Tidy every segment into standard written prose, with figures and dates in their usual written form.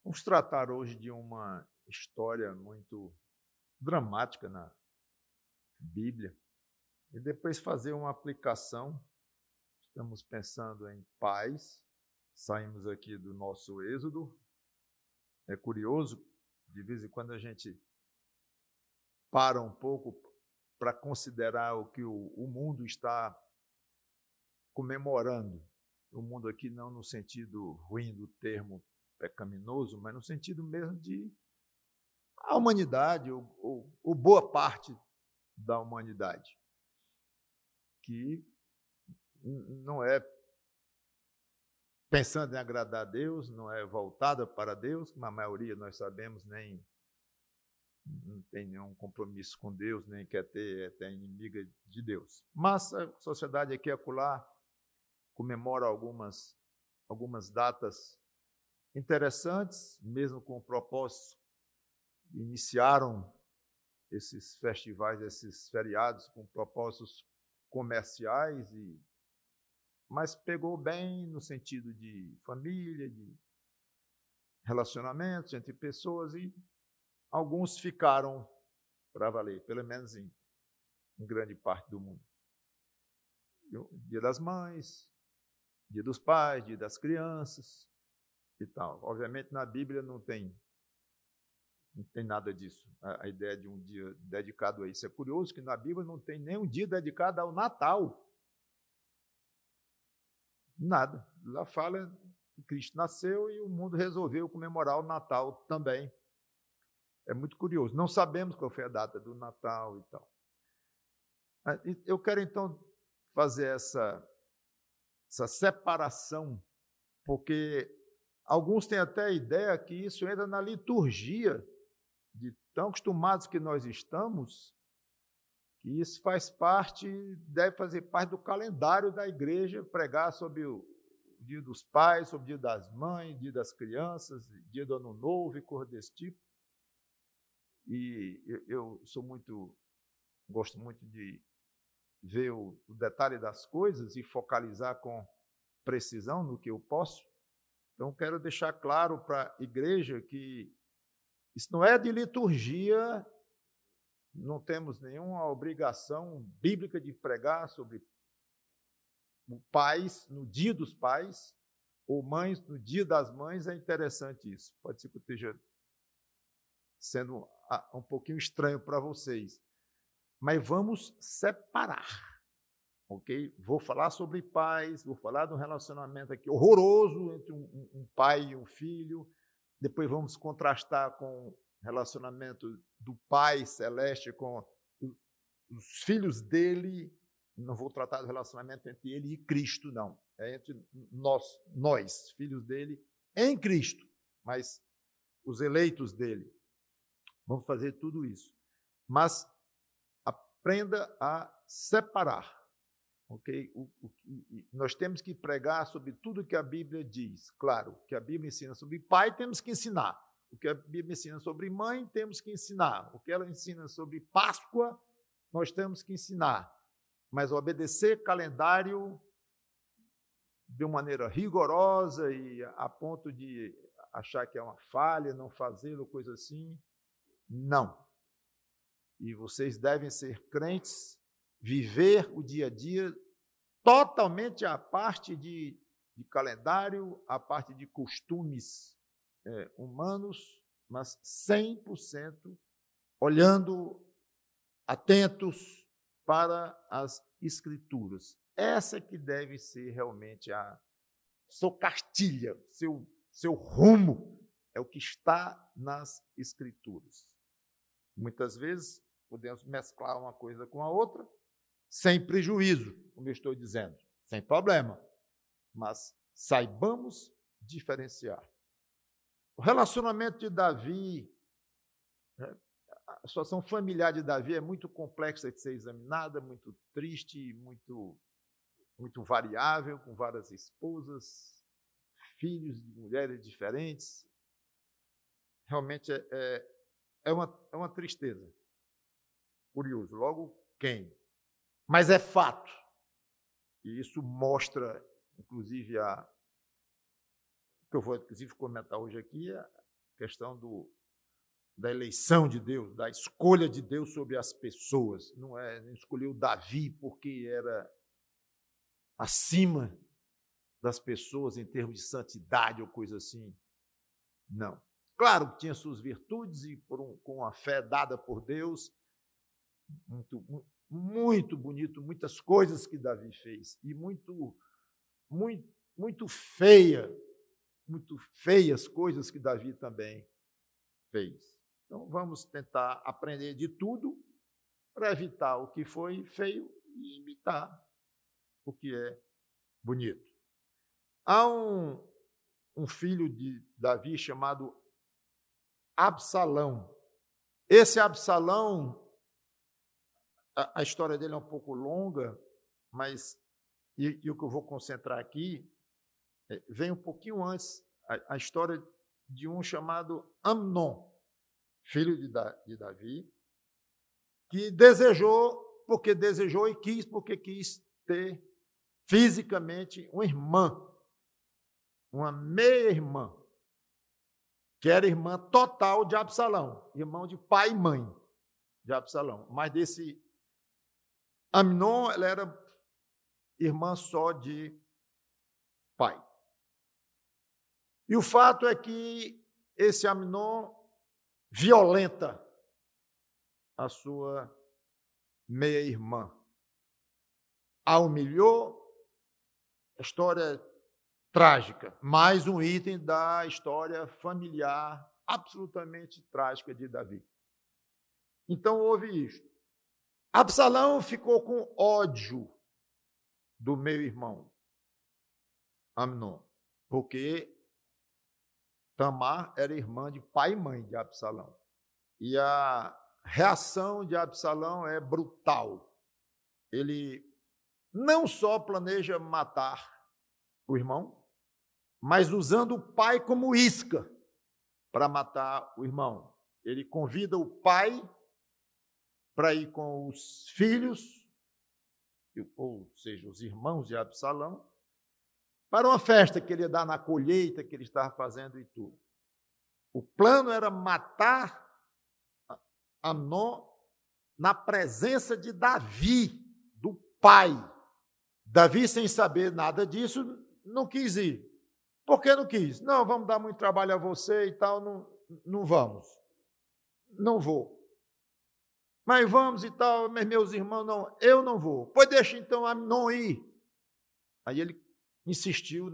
Vamos tratar hoje de uma história muito dramática na Bíblia e depois fazer uma aplicação. Estamos pensando em paz, saímos aqui do nosso êxodo. É curioso, de vez em quando a gente para um pouco para considerar o que o mundo está comemorando. O mundo aqui não no sentido ruim do termo pecaminoso, mas no sentido mesmo de a humanidade, ou boa parte da humanidade, que não é pensando em agradar a Deus, não é voltada para Deus, como a maioria nós sabemos, nem não tem nenhum compromisso com Deus, nem quer ter, é até inimiga de Deus. Mas a sociedade aqui e acolá comemora algumas datas interessantes, mesmo com propósitos. Iniciaram esses festivais, esses feriados com propósitos comerciais, mas pegou bem no sentido de família, de relacionamentos entre pessoas, e alguns ficaram para valer, pelo menos em grande parte do mundo. Dia das Mães, Dia dos Pais, Dia das Crianças e tal. Obviamente na Bíblia não tem nada disso, a ideia de um dia dedicado a isso. É curioso que na Bíblia não tem nem um dia dedicado ao Natal. Nada. Lá fala que Cristo nasceu e o mundo resolveu comemorar o Natal também. É muito curioso. Não sabemos qual foi a data do Natal e tal. Eu quero, então, fazer essa separação, porque alguns têm até a ideia que isso entra na liturgia, de tão acostumados que nós estamos, que isso faz parte, deve fazer parte do calendário da igreja, pregar sobre o Dia dos Pais, sobre o Dia das Mães, Dia das Crianças, Dia do Ano Novo e coisa desse tipo. E eu gosto muito de ver o detalhe das coisas e focalizar com precisão no que eu posso. Então, quero deixar claro para a igreja que isso não é de liturgia, não temos nenhuma obrigação bíblica de pregar sobre pais no Dia dos Pais, ou mães no Dia das Mães. É interessante isso. Pode ser que eu esteja sendo um pouquinho estranho para vocês, mas vamos separar, ok? Vou falar sobre pais, vou falar de um relacionamento aqui horroroso entre um pai e um filho, depois vamos contrastar com o relacionamento do Pai Celeste com os filhos dele. Não vou tratar do relacionamento entre ele e Cristo, não. É entre nós, filhos dele, em Cristo, mas os eleitos dele. Vamos fazer tudo isso. Mas aprenda a separar, ok? Nós temos que pregar sobre tudo que a Bíblia diz. Claro, o que a Bíblia ensina sobre pai, temos que ensinar. O que a Bíblia ensina sobre mãe, temos que ensinar. O que ela ensina sobre Páscoa, nós temos que ensinar. Mas obedecer calendário de uma maneira rigorosa e a ponto de achar que é uma falha, não fazê-lo, coisa assim, não. E vocês devem ser crentes, viver o dia a dia totalmente à parte de calendário, à parte de costumes humanos, mas 100% olhando, atentos para as Escrituras. Essa que deve ser realmente a sua cartilha, seu rumo, é o que está nas Escrituras. Muitas vezes podemos mesclar uma coisa com a outra, sem prejuízo, como eu estou dizendo, sem problema, mas saibamos diferenciar. O relacionamento de Davi, a situação familiar de Davi é muito complexa de ser examinada, muito triste, muito variável, com várias esposas, filhos de mulheres diferentes. Realmente é uma tristeza. Curioso. Logo, quem? Mas é fato. E isso mostra, inclusive, o que eu vou inclusive comentar hoje aqui, questão da eleição de Deus, da escolha de Deus sobre as pessoas. Não escolheu Davi porque era acima das pessoas em termos de santidade ou coisa assim. Não. Claro que tinha suas virtudes e com a fé dada por Deus, muito bonito, muitas coisas que Davi fez e muito feias coisas que Davi também fez. Então, vamos tentar aprender de tudo para evitar o que foi feio e imitar o que é bonito. Há um filho de Davi chamado Absalão. Esse Absalão, a história dele é um pouco longa, mas e o que eu vou concentrar aqui vem um pouquinho antes, a história de um chamado Amnon, filho de Davi, que desejou e quis, porque quis ter fisicamente uma irmã, uma meia-irmã, que era irmã total de Absalão, irmão de pai e mãe de Absalão. Mas desse Amnon, ela era irmã só de pai. E o fato é que esse Amnon violenta a sua meia-irmã. A humilhou, a história trágica, mais um item da história familiar absolutamente trágica de Davi. Então houve isto. Absalão ficou com ódio do meio-irmão Amnon, porque Tamar era irmã de pai e mãe de Absalão. E a reação de Absalão é brutal. Ele não só planeja matar o irmão, mas usando o pai como isca para matar o irmão. Ele convida o pai para ir com os filhos, ou seja, os irmãos de Absalão, para uma festa que ele ia dar na colheita que ele estava fazendo e tudo. O plano era matar Amnon na presença de Davi, do pai. Davi, sem saber nada disso, não quis ir. Por que não quis? Não, vamos dar muito trabalho a você e tal, não vamos. Não vou. Mas vamos e tal, mas meus irmãos, não, eu não vou. Pois deixa então Amnon ir. Aí ele insistiu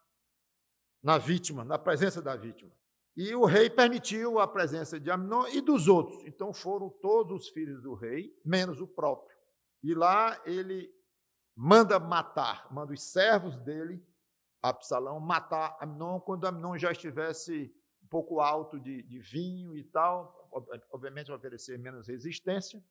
na vítima, na presença da vítima. E o rei permitiu a presença de Amnon e dos outros. Então foram todos os filhos do rei, menos o próprio. E lá ele manda os servos dele, Absalão, matar Amnon quando Amnon já estivesse um pouco alto de vinho e tal, obviamente vai oferecer menos resistência.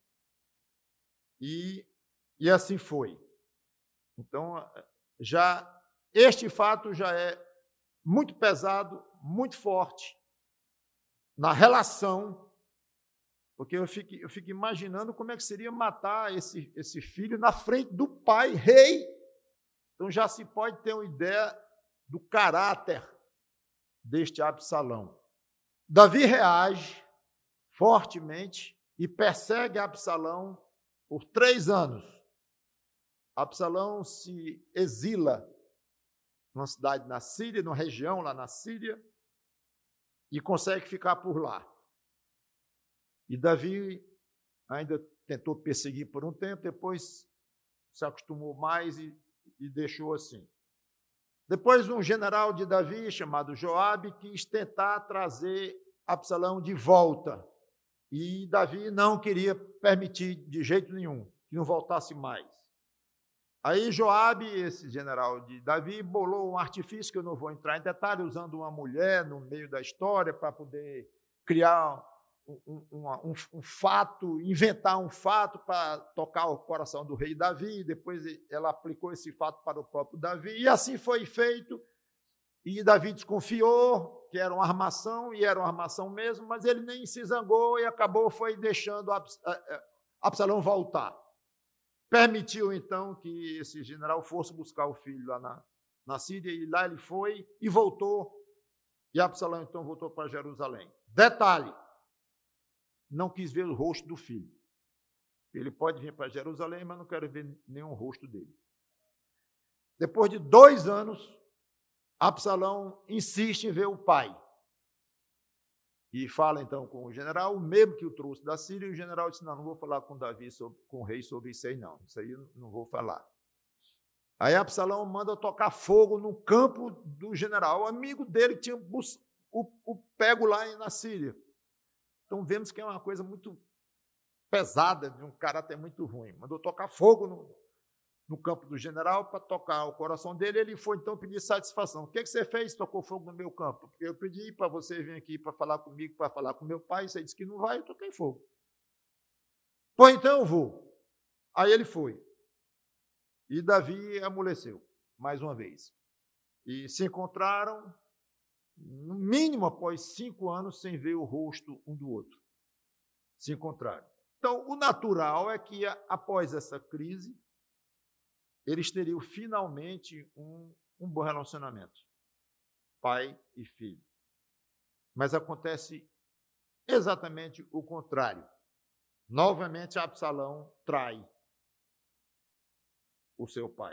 E assim foi. Então, este fato já é muito pesado, muito forte na relação, porque eu fico imaginando como é que seria matar esse filho na frente do pai, rei. Então já se pode ter uma ideia do caráter deste Absalão. Davi reage fortemente e persegue Absalão por 3 anos. Absalão se exila numa cidade na Síria, numa região lá na Síria, e consegue ficar por lá. E Davi ainda tentou perseguir por um tempo, depois se acostumou mais e deixou assim. Depois um general de Davi, chamado Joabe, quis tentar trazer Absalão de volta. E Davi não queria permitir de jeito nenhum que não voltasse mais. Aí Joabe, esse general de Davi, bolou um artifício, que eu não vou entrar em detalhe, usando uma mulher no meio da história para poder criar um fato, inventar um fato para tocar o coração do rei Davi. Depois ela aplicou esse fato para o próprio Davi, e assim foi feito. E Davi desconfiou que era uma armação, e era uma armação mesmo, mas ele nem se zangou e foi deixando Absalão voltar. Permitiu, então, que esse general fosse buscar o filho lá na Síria, e lá ele foi e voltou E Absalão, então, voltou para Jerusalém. Detalhe, não quis ver o rosto do filho. Ele pode vir para Jerusalém, mas não quero ver nenhum rosto dele. Depois de 2 anos, Absalão insiste em ver o pai. E fala, então, com o general, o mesmo que o trouxe da Síria, e o general disse, não vou falar com Davi, com o rei sobre isso aí, não. Isso aí eu não vou falar. Aí Absalão manda tocar fogo no campo do general, o amigo dele que tinha o pego lá na Síria. Então, vemos que é uma coisa muito pesada, de um caráter muito ruim. Mandou tocar fogo no campo do general para tocar o coração dele. Ele foi, então, pedir satisfação. O que você fez? Tocou fogo no meu campo. Porque eu pedi para você vir aqui para falar comigo, para falar com meu pai. Você disse que não vai, eu toquei fogo. Pois então eu vou. Aí ele foi. E Davi amoleceu, mais uma vez. E se encontraram, no mínimo após 5 anos, sem ver o rosto um do outro. Se encontraram. Então, o natural é que, após essa crise, eles teriam finalmente um bom relacionamento, pai e filho. Mas acontece exatamente o contrário. Novamente, Absalão trai o seu pai.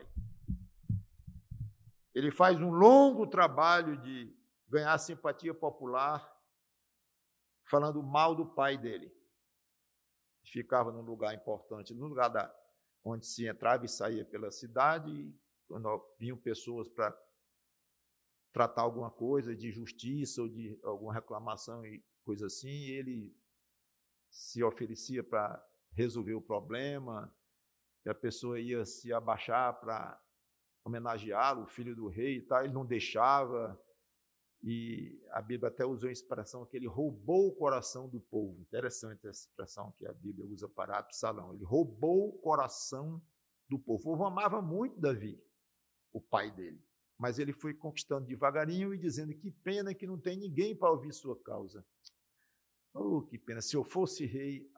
Ele faz um longo trabalho de ganhar simpatia popular, falando mal do pai dele. Ficava num lugar importante, no lugar onde se entrava e saía pela cidade, e quando vinham pessoas para tratar alguma coisa de justiça ou de alguma reclamação e coisa assim, ele se oferecia para resolver o problema, e a pessoa ia se abaixar para homenageá-lo, o filho do rei e tal, ele não deixava, e a Bíblia até usou a expressão que ele roubou o coração do povo. Interessante essa expressão que a Bíblia usa para Absalão. Ele roubou o coração do povo. O povo amava muito Davi, o pai dele, mas ele foi conquistando devagarinho e dizendo que pena que não tem ninguém para ouvir sua causa. Oh, que pena, se eu fosse rei,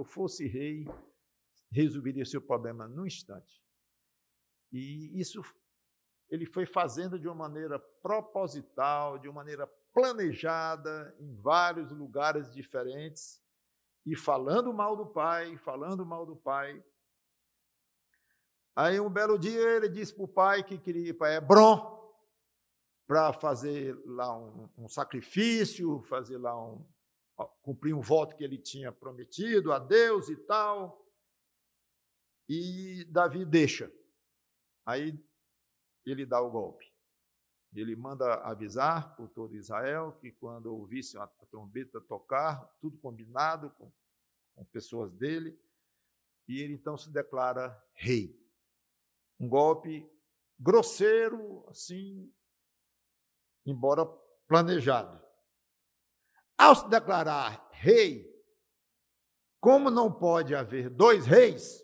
resolveria seu problema num instante. E isso ele foi fazendo de uma maneira proposital, de uma maneira planejada, em vários lugares diferentes, e falando mal do pai. Aí, um belo dia, ele disse para o pai que queria ir para Hebrom, para fazer lá um sacrifício, fazer lá cumprir um voto que ele tinha prometido a Deus e tal. E Davi deixa. Aí ele dá o golpe. Ele manda avisar por todo Israel que quando ouvisse a trombeta tocar, tudo combinado com pessoas dele, e ele então se declara rei. Um golpe grosseiro, assim, embora planejado. Ao se declarar rei, como não pode haver 2 reis,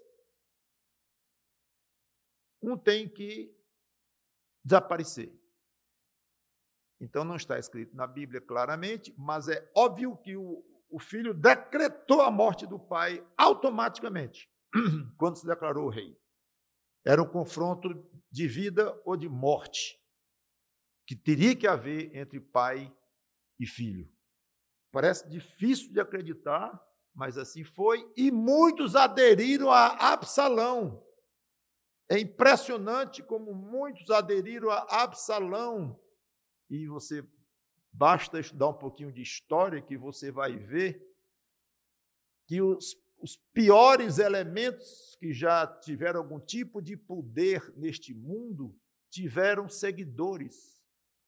um tem que desaparecer. Então, não está escrito na Bíblia claramente, mas é óbvio que o filho decretou a morte do pai automaticamente, quando se declarou rei. Era um confronto de vida ou de morte, que teria que haver entre pai e filho. Parece difícil de acreditar, mas assim foi, e muitos aderiram a Absalão. É impressionante como muitos aderiram a Absalão. E você basta estudar um pouquinho de história que você vai ver que os piores elementos que já tiveram algum tipo de poder neste mundo tiveram seguidores.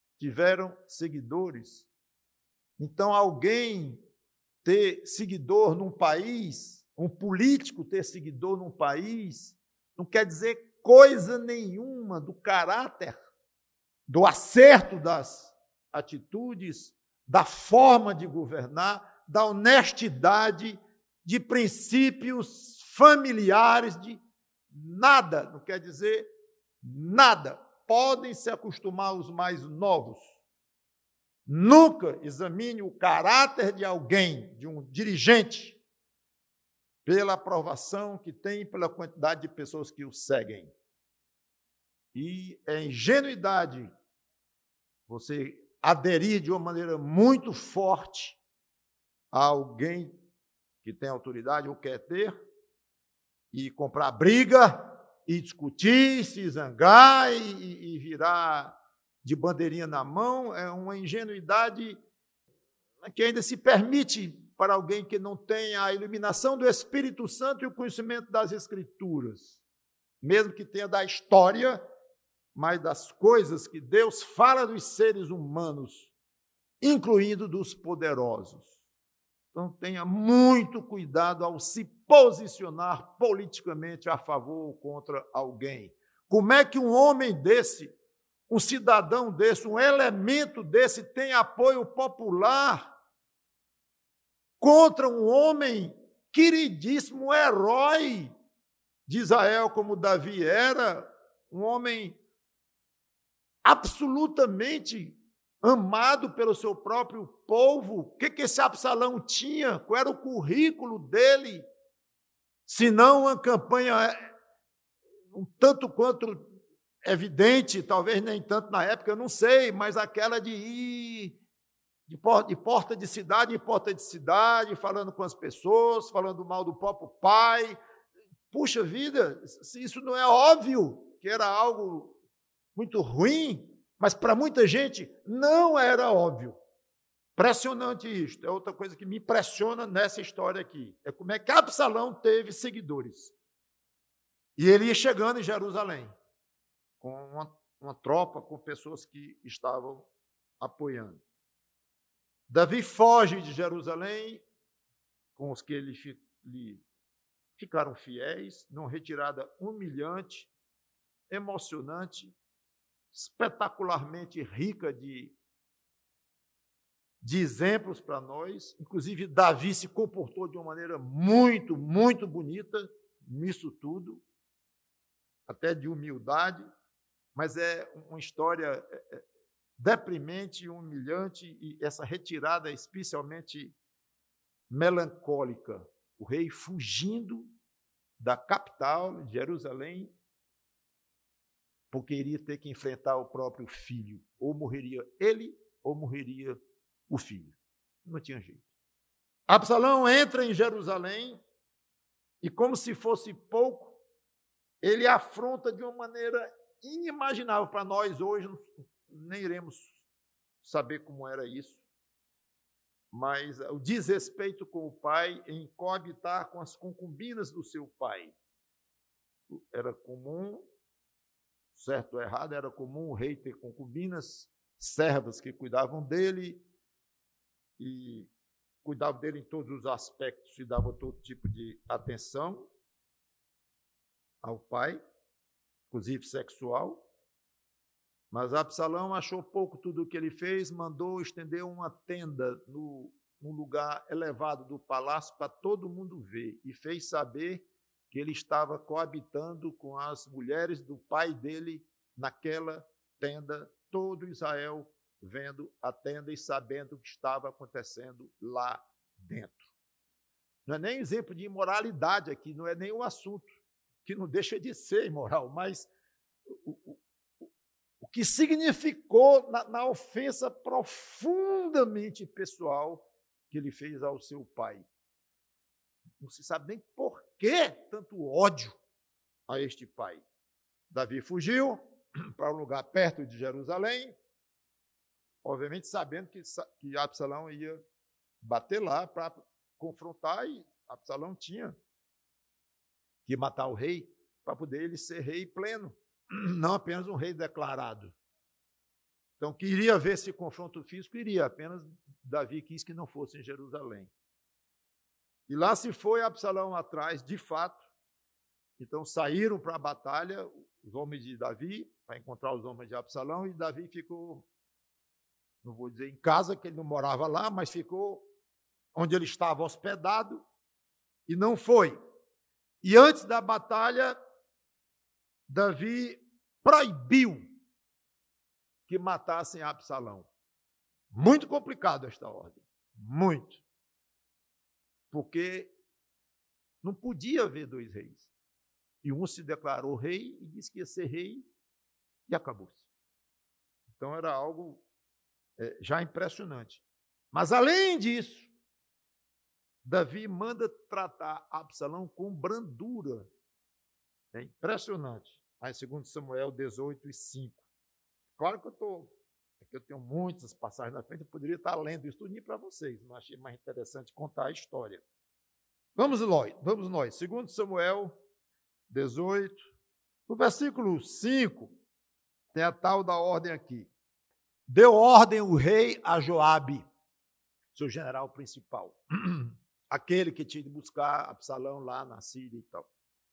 Então, alguém ter seguidor num país, um político ter seguidor num país, não quer dizer coisa nenhuma do caráter, do acerto das atitudes, da forma de governar, da honestidade, de princípios familiares, de nada, não quer dizer nada. Podem se acostumar os mais novos. Nunca examine o caráter de alguém, de um dirigente, pela aprovação que tem, pela quantidade de pessoas que o seguem. E é ingenuidade você aderir de uma maneira muito forte a alguém que tem autoridade ou quer ter, e comprar briga, e discutir, se zangar e virar de bandeirinha na mão, é uma ingenuidade que ainda se permite para alguém que não tenha a iluminação do Espírito Santo e o conhecimento das Escrituras, mesmo que tenha da história, mas das coisas que Deus fala dos seres humanos, incluindo dos poderosos. Então, tenha muito cuidado ao se posicionar politicamente a favor ou contra alguém. Como é que um homem desse, um cidadão desse, um elemento desse tem apoio popular contra um homem queridíssimo, um herói de Israel, como Davi era, um homem absolutamente amado pelo seu próprio povo? O que esse Absalão tinha? Qual era o currículo dele? Se não uma campanha um tanto quanto evidente, talvez nem tanto na época, eu não sei, mas aquela de ir de porta de cidade em porta de cidade, falando com as pessoas, falando mal do próprio pai. Puxa vida, se isso não é óbvio que era algo muito ruim, mas para muita gente não era óbvio. Impressionante isto. É outra coisa que me impressiona nessa história aqui. É como é que Absalão teve seguidores. E ele ia chegando em Jerusalém, com uma tropa, com pessoas que estavam apoiando. Davi foge de Jerusalém, com os que lhe ficaram fiéis, numa retirada humilhante, emocionante, espetacularmente rica de exemplos para nós. Inclusive, Davi se comportou de uma maneira muito, muito bonita nisso tudo, até de humildade, mas é uma história deprimente, humilhante, e essa retirada especialmente melancólica. O rei fugindo da capital, de Jerusalém, porque iria ter que enfrentar o próprio filho. Ou morreria ele, ou morreria o filho. Não tinha jeito. Absalão entra em Jerusalém e, como se fosse pouco, ele afronta de uma maneira inimaginável. Para nós hoje, nem iremos saber como era isso, mas o desrespeito com o pai em coabitar com as concubinas do seu pai. Era comum, certo ou errado, era comum o rei ter concubinas, servas que cuidavam dele, e cuidavam dele em todos os aspectos, e davam todo tipo de atenção ao pai, inclusive sexual. Mas Absalão achou pouco tudo o que ele fez, mandou estender uma tenda num lugar elevado do palácio para todo mundo ver, e fez saber que ele estava coabitando com as mulheres do pai dele naquela tenda, todo Israel vendo a tenda e sabendo o que estava acontecendo lá dentro. Não é nem exemplo de imoralidade aqui, não é nem o assunto, que não deixa de ser imoral, mas o que significou na ofensa profundamente pessoal que ele fez ao seu pai. Não se sabe nem por que tanto ódio a este pai. Davi fugiu para um lugar perto de Jerusalém, obviamente sabendo que Absalão ia bater lá para confrontar, e Absalão tinha que matar o rei para poder ele ser rei pleno, não apenas um rei declarado. Então, queria ver esse confronto físico, iria, apenas Davi quis que não fosse em Jerusalém. E lá se foi Absalão atrás, de fato. Então, saíram para a batalha os homens de Davi, para encontrar os homens de Absalão, e Davi ficou, não vou dizer em casa, que ele não morava lá, mas ficou onde ele estava hospedado, e não foi. E antes da batalha, Davi proibiu que matassem Absalão. Muito complicado esta ordem, muito. Porque não podia haver dois reis. E um se declarou rei e disse que ia ser rei e acabou-se. Então era algo já impressionante. Mas, além disso, Davi manda tratar Absalão com brandura. É impressionante. Aí, segundo Samuel 18:5. Claro que eu tenho muitas passagens na frente, eu poderia estar lendo isso tudo para vocês, mas achei mais interessante contar a história. Vamos nós. Segundo Samuel 18, no versículo 5, tem a tal da ordem aqui. Deu ordem o rei a Joabe, seu general principal, aquele que tinha de buscar Absalão lá na Síria e tal.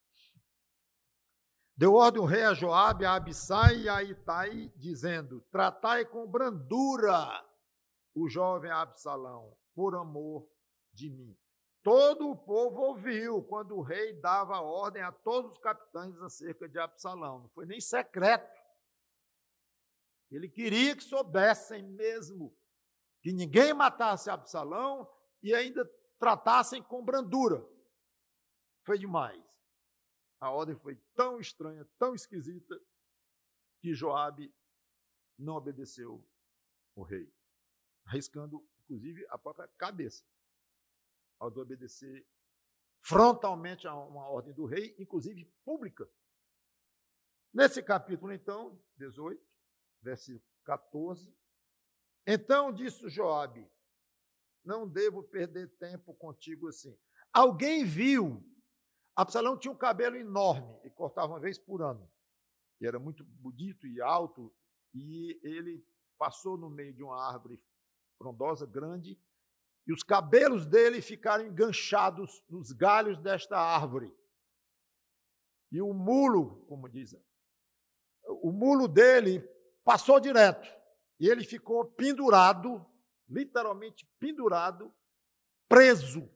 Deu ordem o rei a Joabe, a Abissai e a Itai, dizendo: tratai com brandura o jovem Absalão, por amor de mim. Todo o povo ouviu quando o rei dava ordem a todos os capitães acerca de Absalão. Não foi nem secreto. Ele queria que soubessem mesmo que ninguém matasse Absalão e ainda tratassem com brandura. Foi demais. A ordem foi tão estranha, tão esquisita, que Joabe não obedeceu o rei, arriscando, inclusive, a própria cabeça, ao de obedecer frontalmente a uma ordem do rei, inclusive pública. Nesse capítulo, então, 18, versículo 14, então disse Joabe: não devo perder tempo contigo assim. Alguém viu? Absalão tinha um cabelo enorme e cortava uma vez por ano. E era muito bonito e alto, e ele passou no meio de uma árvore frondosa, grande, e os cabelos dele ficaram enganchados nos galhos desta árvore. E o mulo, como dizem, o mulo dele passou direto, e ele ficou pendurado, literalmente pendurado, preso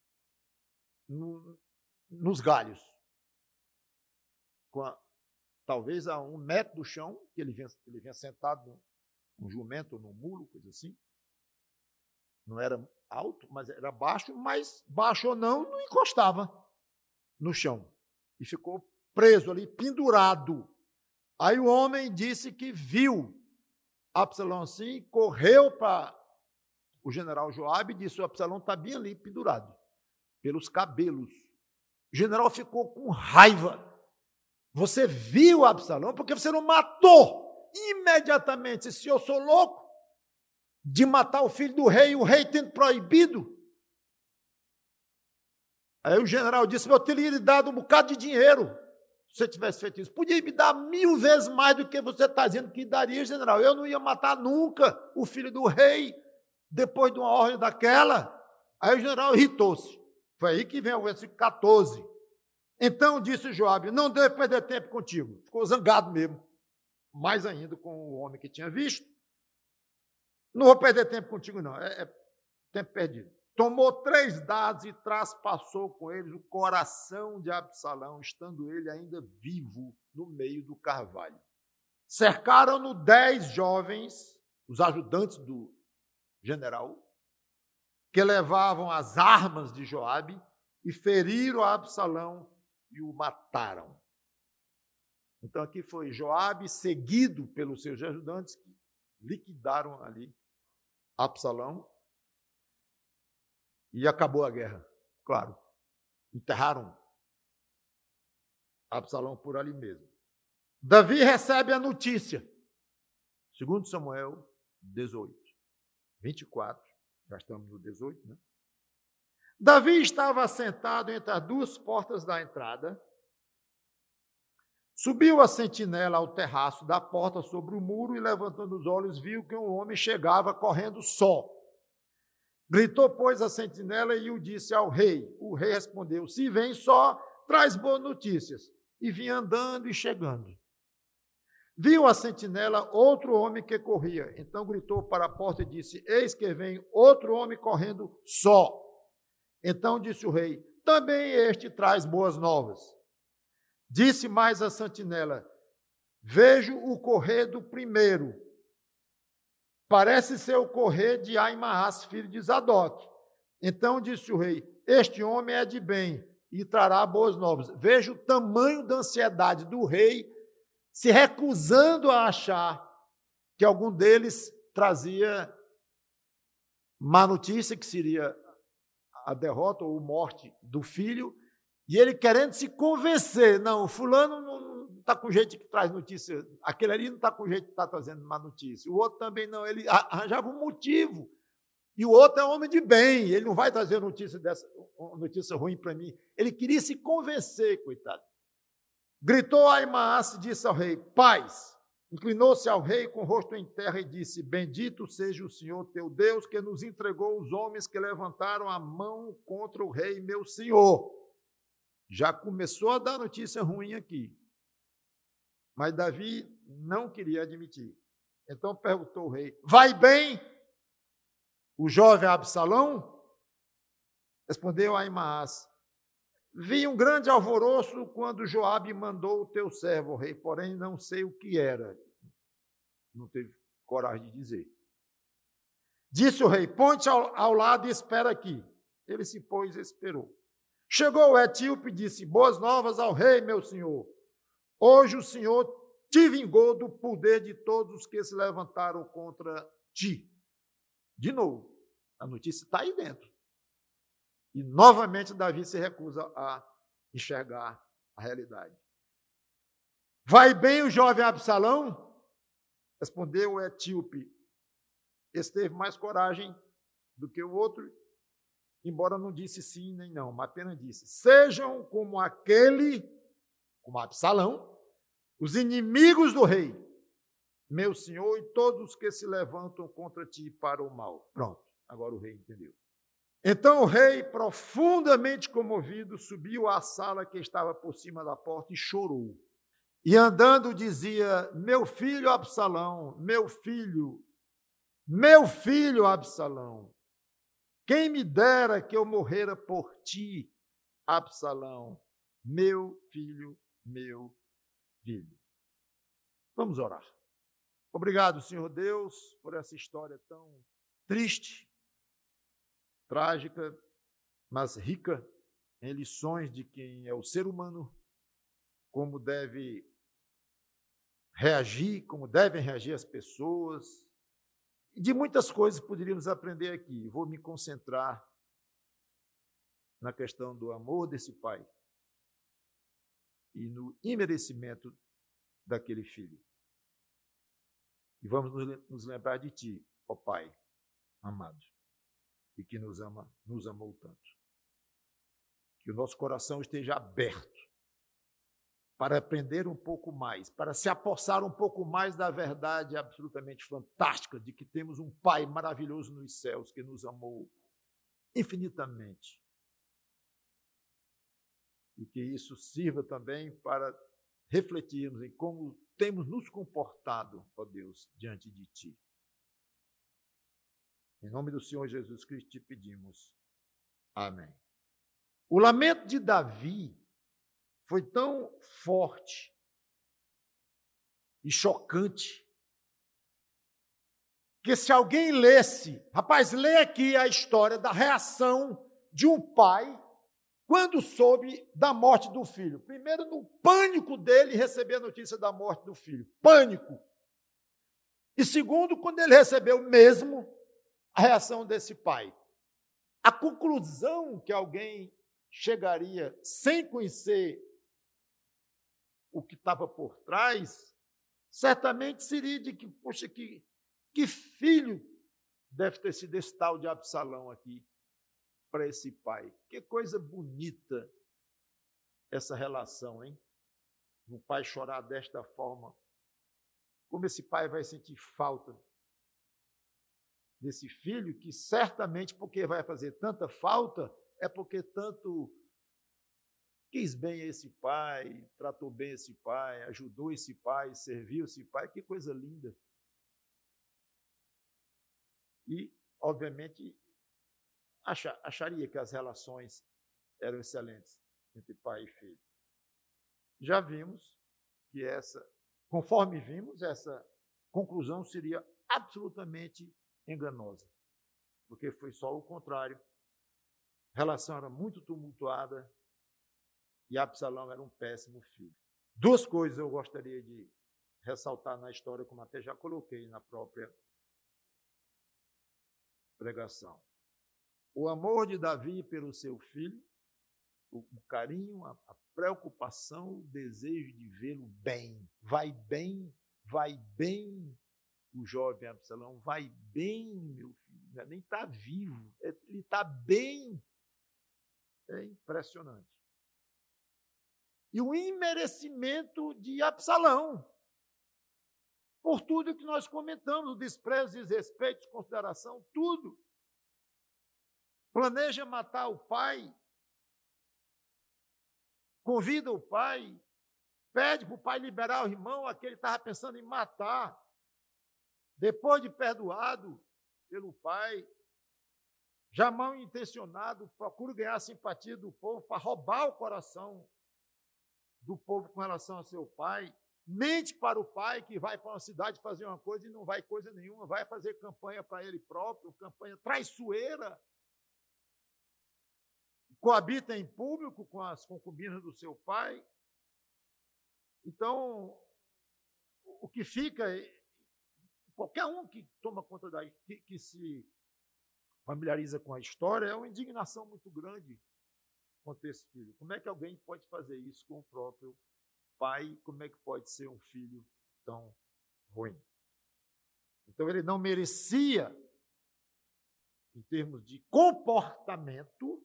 nos galhos, talvez a 1 metro do chão, que ele vinha sentado num jumento, num mulo, coisa assim. Não era alto, mas era baixo, mas baixo ou não encostava no chão. E ficou preso ali, pendurado. Aí o homem disse que viu Absalão assim, correu para o general Joabe e disse: o Absalão está bem ali, pendurado, pelos cabelos. O general ficou com raiva. Você viu Absalão porque você não matou imediatamente. Se eu sou louco de matar o filho do rei, o rei tendo proibido. Aí o general disse: eu teria lhe dado um bocado de dinheiro se você tivesse feito isso. Podia me dar 1000 vezes mais do que você está dizendo que daria, general. Eu não ia matar nunca o filho do rei depois de uma ordem daquela. Aí o general irritou-se. Foi aí que vem o versículo 14. Então disse Joabe: não devo perder tempo contigo. Ficou zangado mesmo, mais ainda com o homem que tinha visto. Não vou perder tempo contigo, não. É tempo perdido. Tomou 3 dados e traspassou com eles o coração de Absalão, estando ele ainda vivo no meio do carvalho. Cercaram-no 10 jovens, os ajudantes do general, que levavam as armas de Joabe, e feriram a Absalão e o mataram. Então aqui foi Joabe seguido pelos seus ajudantes, que liquidaram ali Absalão, e acabou a guerra. Claro, enterraram Absalão por ali mesmo. Davi recebe a notícia, segundo Samuel 18, 24, já estamos no 18, né? Davi estava assentado entre as 2 portas da entrada, subiu a sentinela ao terraço da porta sobre o muro e, levantando os olhos, viu que um homem chegava correndo só. Gritou, pois, a sentinela e o disse ao rei. O rei respondeu: se vem só, traz boas notícias. E vinha andando e chegando. Viu a sentinela outro homem que corria. Então gritou para a porta e disse: eis que vem outro homem correndo só. Então disse o rei: também este traz boas novas. Disse mais a sentinela: vejo o correr do primeiro. Parece ser o correr de Aimaas, filho de Zadok. Então disse o rei: este homem é de bem e trará boas novas. Veja o tamanho da ansiedade do rei, se recusando a achar que algum deles trazia má notícia, que seria a derrota ou morte do filho, e ele querendo se convencer, não, o fulano não está com jeito que traz notícia, aquele ali não está com jeito que está trazendo má notícia, o outro também não, ele arranjava um motivo, e o outro é homem de bem, ele não vai trazer notícia ruim para mim, ele queria se convencer, coitado. Gritou Ahimaás e disse ao rei, paz. Inclinou-se ao rei com o rosto em terra e disse, bendito seja o Senhor teu Deus, que nos entregou os homens que levantaram a mão contra o rei meu senhor. Já começou a dar notícia ruim aqui. Mas Davi não queria admitir. Então perguntou o rei, vai bem o jovem Absalão? Respondeu Ahimaás, vi um grande alvoroço quando Joabe mandou o teu servo, o rei, porém não sei o que era. Não teve coragem de dizer. Disse o rei, ponte ao lado e espera aqui. Ele se pôs e esperou. Chegou o etíope e disse, boas novas ao rei, meu senhor. Hoje o Senhor te vingou do poder de todos os que se levantaram contra ti. De novo, a notícia está aí dentro. E, novamente, Davi se recusa a enxergar a realidade. Vai bem o jovem Absalão? Respondeu o etíope. Esse teve mais coragem do que o outro, embora não disse sim nem não, mas apenas disse, sejam como como Absalão, os inimigos do rei, meu senhor, e todos os que se levantam contra ti para o mal. Pronto, agora o rei entendeu. Então o rei, profundamente comovido, subiu à sala que estava por cima da porta e chorou. E andando dizia, meu filho Absalão, meu filho Absalão, quem me dera que eu morrera por ti, Absalão, meu filho, meu filho. Vamos orar. Obrigado, Senhor Deus, por essa história tão triste, trágica, mas rica em lições de quem é o ser humano, como deve reagir, como devem reagir as pessoas. De muitas coisas poderíamos aprender aqui. Vou me concentrar na questão do amor desse pai e no imerecimento daquele filho. E vamos nos lembrar de ti, ó Pai amado, e que nos amou tanto. Que o nosso coração esteja aberto para aprender um pouco mais, para se apossar um pouco mais da verdade absolutamente fantástica de que temos um Pai maravilhoso nos céus que nos amou infinitamente. E que isso sirva também para refletirmos em como temos nos comportado, ó Deus, diante de Ti. Em nome do Senhor Jesus Cristo te pedimos. Amém. O lamento de Davi foi tão forte e chocante que se alguém lesse, rapaz, lê aqui a história da reação de um pai quando soube da morte do filho. Primeiro, no pânico dele receber a notícia da morte do filho. Pânico. E segundo, quando ele recebeu mesmo a reação desse pai. A conclusão que alguém chegaria sem conhecer o que estava por trás, certamente seria de que, poxa, que filho deve ter sido esse tal de Absalão aqui para esse pai. Que coisa bonita essa relação, hein? Um pai chorar desta forma. Como esse pai vai sentir falta desse filho, que certamente, porque vai fazer tanta falta, é porque tanto quis bem esse pai, tratou bem esse pai, ajudou esse pai, serviu esse pai. Que coisa linda. E, obviamente, acharia que as relações eram excelentes entre pai e filho. Já vimos que conforme vimos, essa conclusão seria absolutamente enganosa, porque foi só o contrário. A relação era muito tumultuada e Absalão era um péssimo filho. Duas coisas eu gostaria de ressaltar na história, como até já coloquei na própria pregação. O amor de Davi pelo seu filho, o carinho, a preocupação, o desejo de vê-lo bem. Vai bem, o jovem Absalão, vai bem, meu filho, nem está vivo, ele está bem. É impressionante. E o imerecimento de Absalão, por tudo que nós comentamos, o desprezo, desrespeito, desconsideração, tudo. Planeja matar o pai, convida o pai, pede para o pai liberar o irmão, aquele estava pensando em matar. Depois de perdoado pelo pai, já mal intencionado, procura ganhar a simpatia do povo para roubar o coração do povo com relação ao seu pai. Mente para o pai que vai para uma cidade fazer uma coisa e não vai coisa nenhuma, vai fazer campanha para ele próprio, campanha traiçoeira. Coabita em público com as concubinas do seu pai. Então, o que fica, qualquer um que toma conta que se familiariza com a história, é uma indignação muito grande contra esse filho. Como é que alguém pode fazer isso com o próprio pai? Como é que pode ser um filho tão ruim? Então, ele não merecia, em termos de comportamento,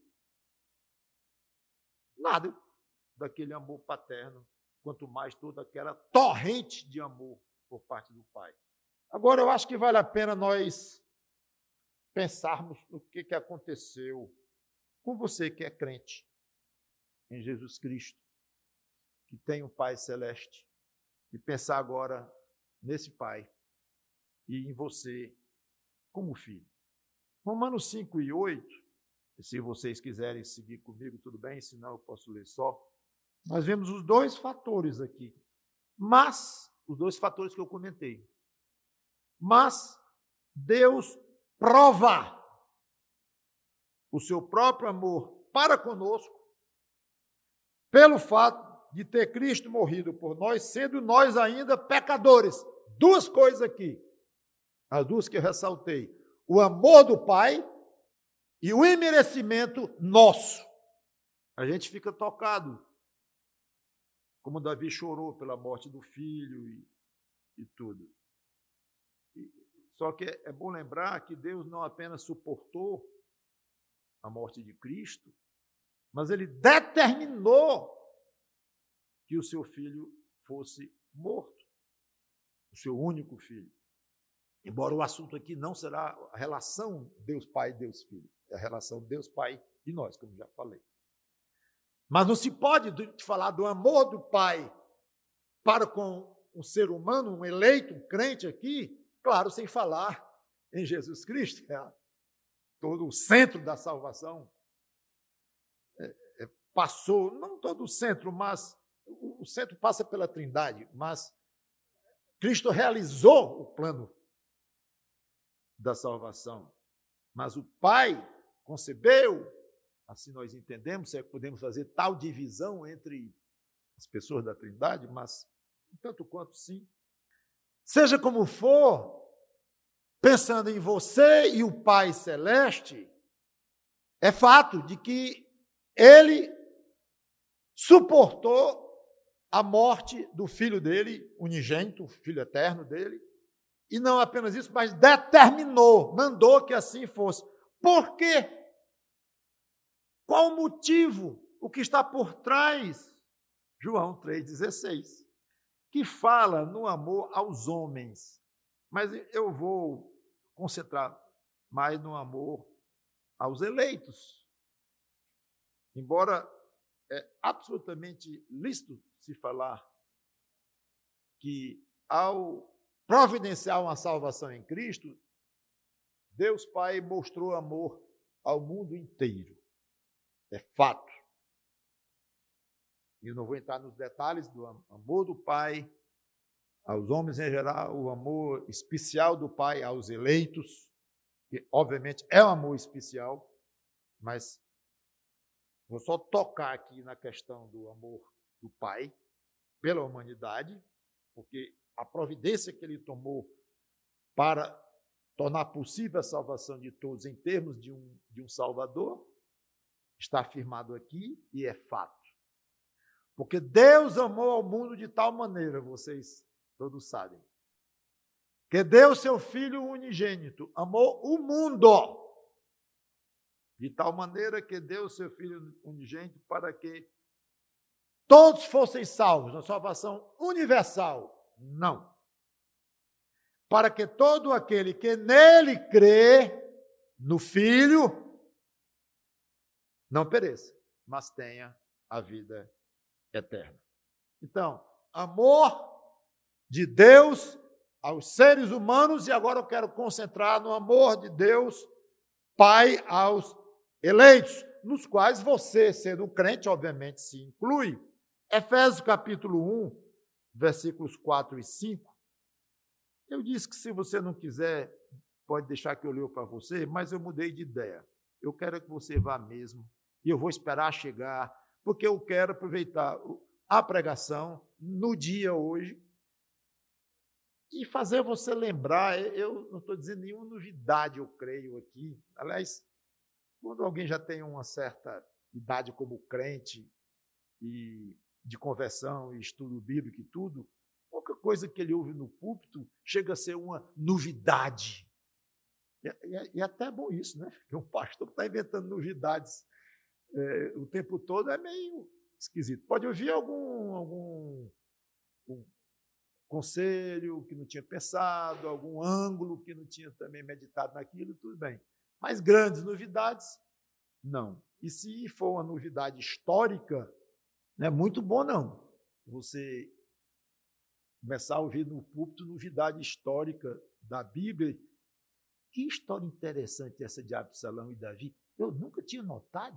nada daquele amor paterno, quanto mais toda aquela torrente de amor por parte do pai. Agora, eu acho que vale a pena nós pensarmos no que aconteceu com você que é crente em Jesus Cristo, que tem um Pai celeste, e pensar agora nesse Pai e em você como filho. Romanos 5 e 8, se vocês quiserem seguir comigo, tudo bem, senão eu posso ler só. Nós vemos os dois fatores aqui, mas, os dois fatores que eu comentei. Mas Deus prova o seu próprio amor para conosco pelo fato de ter Cristo morrido por nós, sendo nós ainda pecadores. Duas coisas aqui, as duas que eu ressaltei: o amor do Pai e o imerecimento nosso. A gente fica tocado, como Davi chorou pela morte do filho e tudo. Só que é bom lembrar que Deus não apenas suportou a morte de Cristo, mas ele determinou que o seu filho fosse morto, o seu único filho. Embora o assunto aqui não será a relação Deus-Pai e Deus-Filho, é a relação Deus-Pai e nós, como já falei. Mas não se pode falar do amor do Pai para com um ser humano, um eleito, um crente aqui, claro, sem falar em Jesus Cristo, que é todo o centro da salvação. Passou, não todo o centro, mas o centro passa pela Trindade, mas Cristo realizou o plano da salvação. Mas o Pai concebeu, assim nós entendemos, podemos fazer tal divisão entre as pessoas da Trindade, mas tanto quanto sim. Seja como for, pensando em você e o Pai Celeste, é fato de que ele suportou a morte do filho dele, unigênito, o filho eterno dele, e não apenas isso, mas determinou, mandou que assim fosse. Por quê? Qual o motivo? O que está por trás? João 3,16, que fala no amor aos homens. Mas eu vou concentrar mais no amor aos eleitos. Embora é absolutamente lícito se falar que, ao providenciar uma salvação em Cristo, Deus Pai mostrou amor ao mundo inteiro. É fato. E eu não vou entrar nos detalhes do amor do Pai aos homens em geral, o amor especial do Pai aos eleitos, que obviamente é um amor especial, mas vou só tocar aqui na questão do amor do Pai pela humanidade, porque a providência que ele tomou para tornar possível a salvação de todos em termos de um Salvador, está afirmado aqui e é fato. Porque Deus amou ao mundo de tal maneira, vocês todos sabem, que deu seu Filho unigênito, amou o mundo, de tal maneira que deu seu Filho unigênito para que todos fossem salvos, na salvação universal. Não. Para que todo aquele que nele crê, no Filho, não pereça, mas tenha a vida eterna. Então, amor de Deus aos seres humanos, e agora eu quero concentrar no amor de Deus, Pai, aos eleitos, nos quais você, sendo crente, obviamente, se inclui. Efésios capítulo 1, versículos 4 e 5. Eu disse que se você não quiser, pode deixar que eu leio para você, mas eu mudei de ideia. Eu quero que você vá mesmo, e eu vou esperar chegar, porque eu quero aproveitar a pregação no dia hoje e fazer você lembrar. Eu não estou dizendo nenhuma novidade, eu creio aqui. Aliás, quando alguém já tem uma certa idade como crente e de conversão e estudo bíblico e tudo, pouca coisa que ele ouve no púlpito chega a ser uma novidade. E até é bom isso, né? Porque um pastor que está inventando novidades o tempo todo é meio esquisito. Pode ouvir algum conselho que não tinha pensado, algum ângulo que não tinha também meditado naquilo, tudo bem. Mas grandes novidades, não. E se for uma novidade histórica, não é muito bom, não. Você começar a ouvir no púlpito novidade histórica da Bíblia. Que história interessante essa de Absalão e Davi. Eu nunca tinha notado.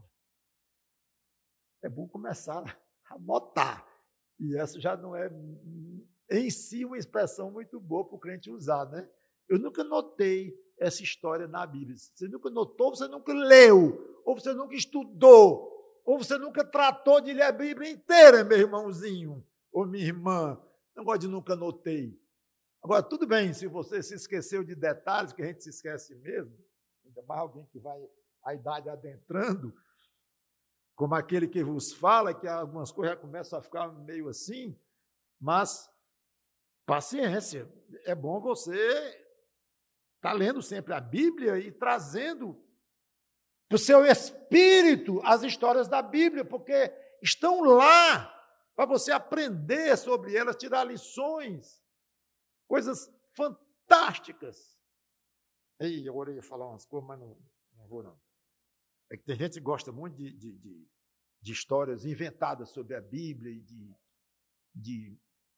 É bom começar a notar. E essa já não é, em si, uma expressão muito boa para o crente usar, né? Eu nunca notei essa história na Bíblia. Você nunca notou, você nunca leu, ou você nunca estudou, ou você nunca tratou de ler a Bíblia inteira, meu irmãozinho, ou minha irmã. Não gosto de nunca notei. Agora, tudo bem, se você se esqueceu de detalhes, que a gente se esquece mesmo, ainda mais alguém que vai a idade adentrando, como aquele que vos fala, que algumas coisas já começam a ficar meio assim, mas paciência. É bom você estar lendo sempre a Bíblia e trazendo para o seu espírito as histórias da Bíblia, porque estão lá para você aprender sobre elas, tirar lições, coisas fantásticas. Ei, agora eu ia falar umas coisas, mas não vou não. É que tem gente que gosta muito de histórias inventadas sobre a Bíblia e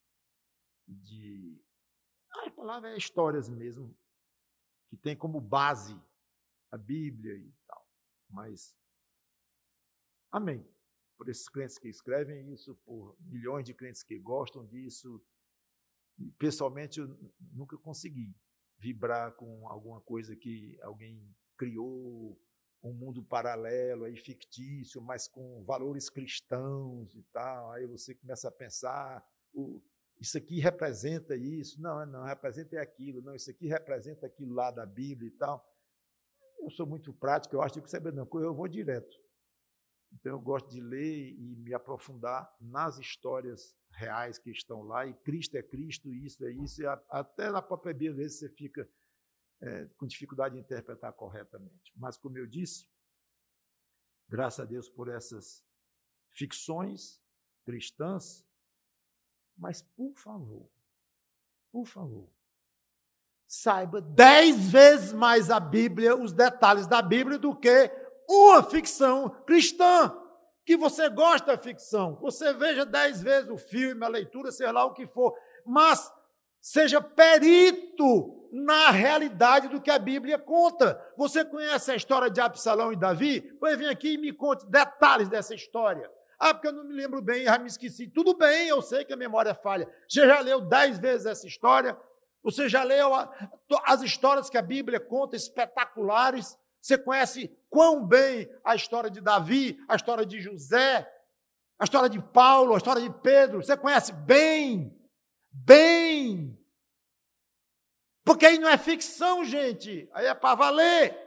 a palavra é histórias mesmo, que tem como base a Bíblia e tal. Mas, amém. Por esses crentes que escrevem isso, por milhões de crentes que gostam disso. E, pessoalmente, eu nunca consegui vibrar com alguma coisa que alguém criou, um mundo paralelo, aí fictício, mas com valores cristãos e tal. Aí você começa a pensar, isso aqui representa isso, não, representa aquilo, não, isso aqui representa aquilo lá da Bíblia e tal. Eu sou muito prático, eu acho que saber não, eu vou direto. Então eu gosto de ler e me aprofundar nas histórias reais que estão lá, e Cristo é Cristo, isso é isso, e até na própria Bíblia, às vezes você fica com dificuldade de interpretar corretamente. Mas, como eu disse, graças a Deus por essas ficções cristãs, mas, por favor, saiba 10 vezes mais a Bíblia, os detalhes da Bíblia, do que uma ficção cristã. Que você gosta da ficção, você veja 10 vezes o filme, a leitura, seja lá o que for, mas seja perito na realidade do que a Bíblia conta. Você conhece a história de Absalão e Davi? Pois vem aqui e me conte detalhes dessa história. Ah, porque eu não me lembro bem, já me esqueci. Tudo bem, eu sei que a memória falha. Você já leu 10 vezes essa história? Você já leu as histórias que a Bíblia conta, espetaculares? Você conhece quão bem a história de Davi, a história de José, a história de Paulo, a história de Pedro? Você conhece bem. Porque aí não é ficção, gente. Aí é para valer.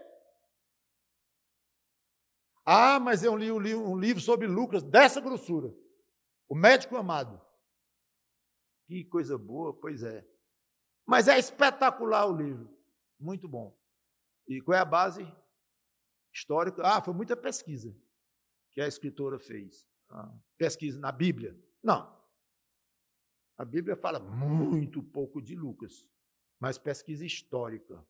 Ah, mas eu li um livro sobre Lucas dessa grossura. O Médico Amado. Que coisa boa, pois é. Mas é espetacular o livro. Muito bom. E qual é a base histórica? Ah, foi muita pesquisa que a escritora fez. Pesquisa na Bíblia. Não. A Bíblia fala muito pouco de Lucas, mas pesquisa histórica.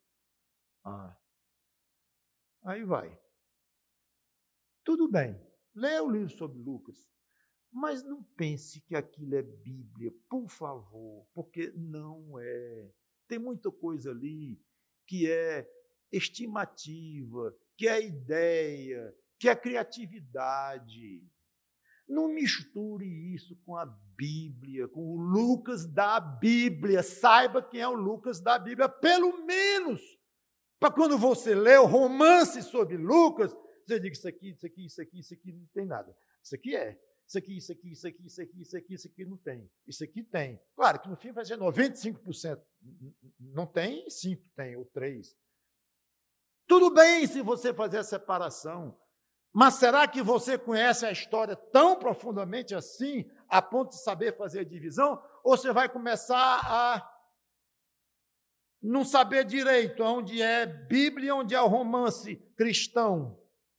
Aí vai. Tudo bem, lê o livro sobre Lucas, mas não pense que aquilo é Bíblia, por favor, porque não é. Tem muita coisa ali que é estimativa, que é ideia, que é criatividade. Não misture isso com a Bíblia, com o Lucas da Bíblia. Saiba quem é o Lucas da Bíblia, pelo menos, para quando você lê o romance sobre Lucas, você diga isso aqui não tem nada. Isso aqui é. Isso aqui não tem. Isso aqui tem. Claro que no fim vai ser 95%. Não tem, 5 tem, ou 3. Tudo bem se você fazer a separação, mas será que você conhece a história tão profundamente assim, a ponto de saber fazer a divisão? Ou você vai começar a não saber direito onde é Bíblia e onde é o romance cristão?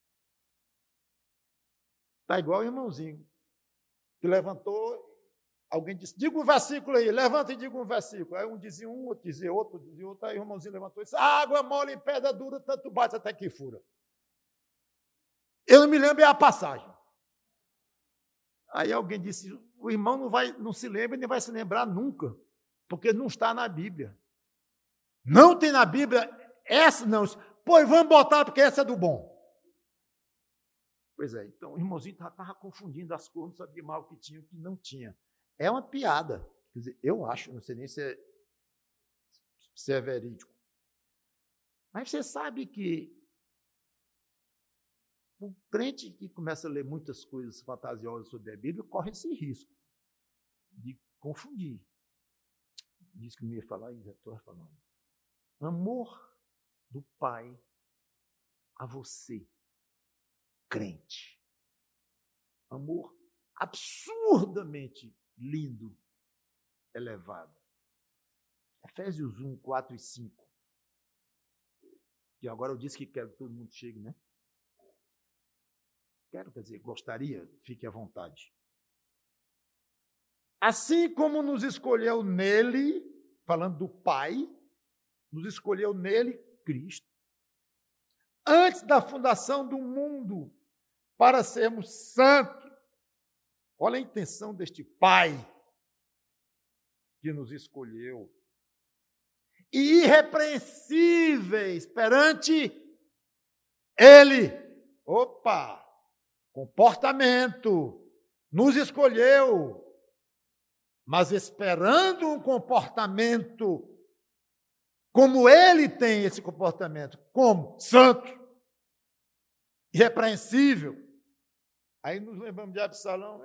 Está igual o irmãozinho, que levantou, alguém disse, diga um versículo aí, levanta e diga um versículo. Aí um dizia um, outro dizia outro, aí o irmãozinho levantou e disse, água mole em pedra dura, tanto bate até que fura. Eu não me lembro, é a passagem. Aí alguém disse, o irmão não se lembra e nem vai se lembrar nunca, porque não está na Bíblia. Não tem na Bíblia, essa não. Pois vamos botar, porque essa é do bom. Pois é, então o irmãozinho estava confundindo as cores, não sabia mal o que tinha e o que não tinha. É uma piada. Quer dizer, eu acho, não sei nem se é verídico. Mas você sabe que o crente que começa a ler muitas coisas fantasiosas sobre a Bíblia corre esse risco de confundir. Diz que não ia falar e já estou falando. Amor do Pai a você, crente. Amor absurdamente lindo, elevado. Efésios 1, 4 e 5. Que agora eu disse que quero que todo mundo chegue, né? Quero, quer dizer, gostaria, fique à vontade. Assim como nos escolheu nele, falando do Pai, nos escolheu nele, Cristo, antes da fundação do mundo, para sermos santos. Olha a intenção deste Pai que nos escolheu. E irrepreensíveis perante Ele. Opa! Comportamento. Nos escolheu, mas esperando um comportamento como Ele tem esse comportamento. Como? Santo. Irrepreensível. Aí nos lembramos de Absalão.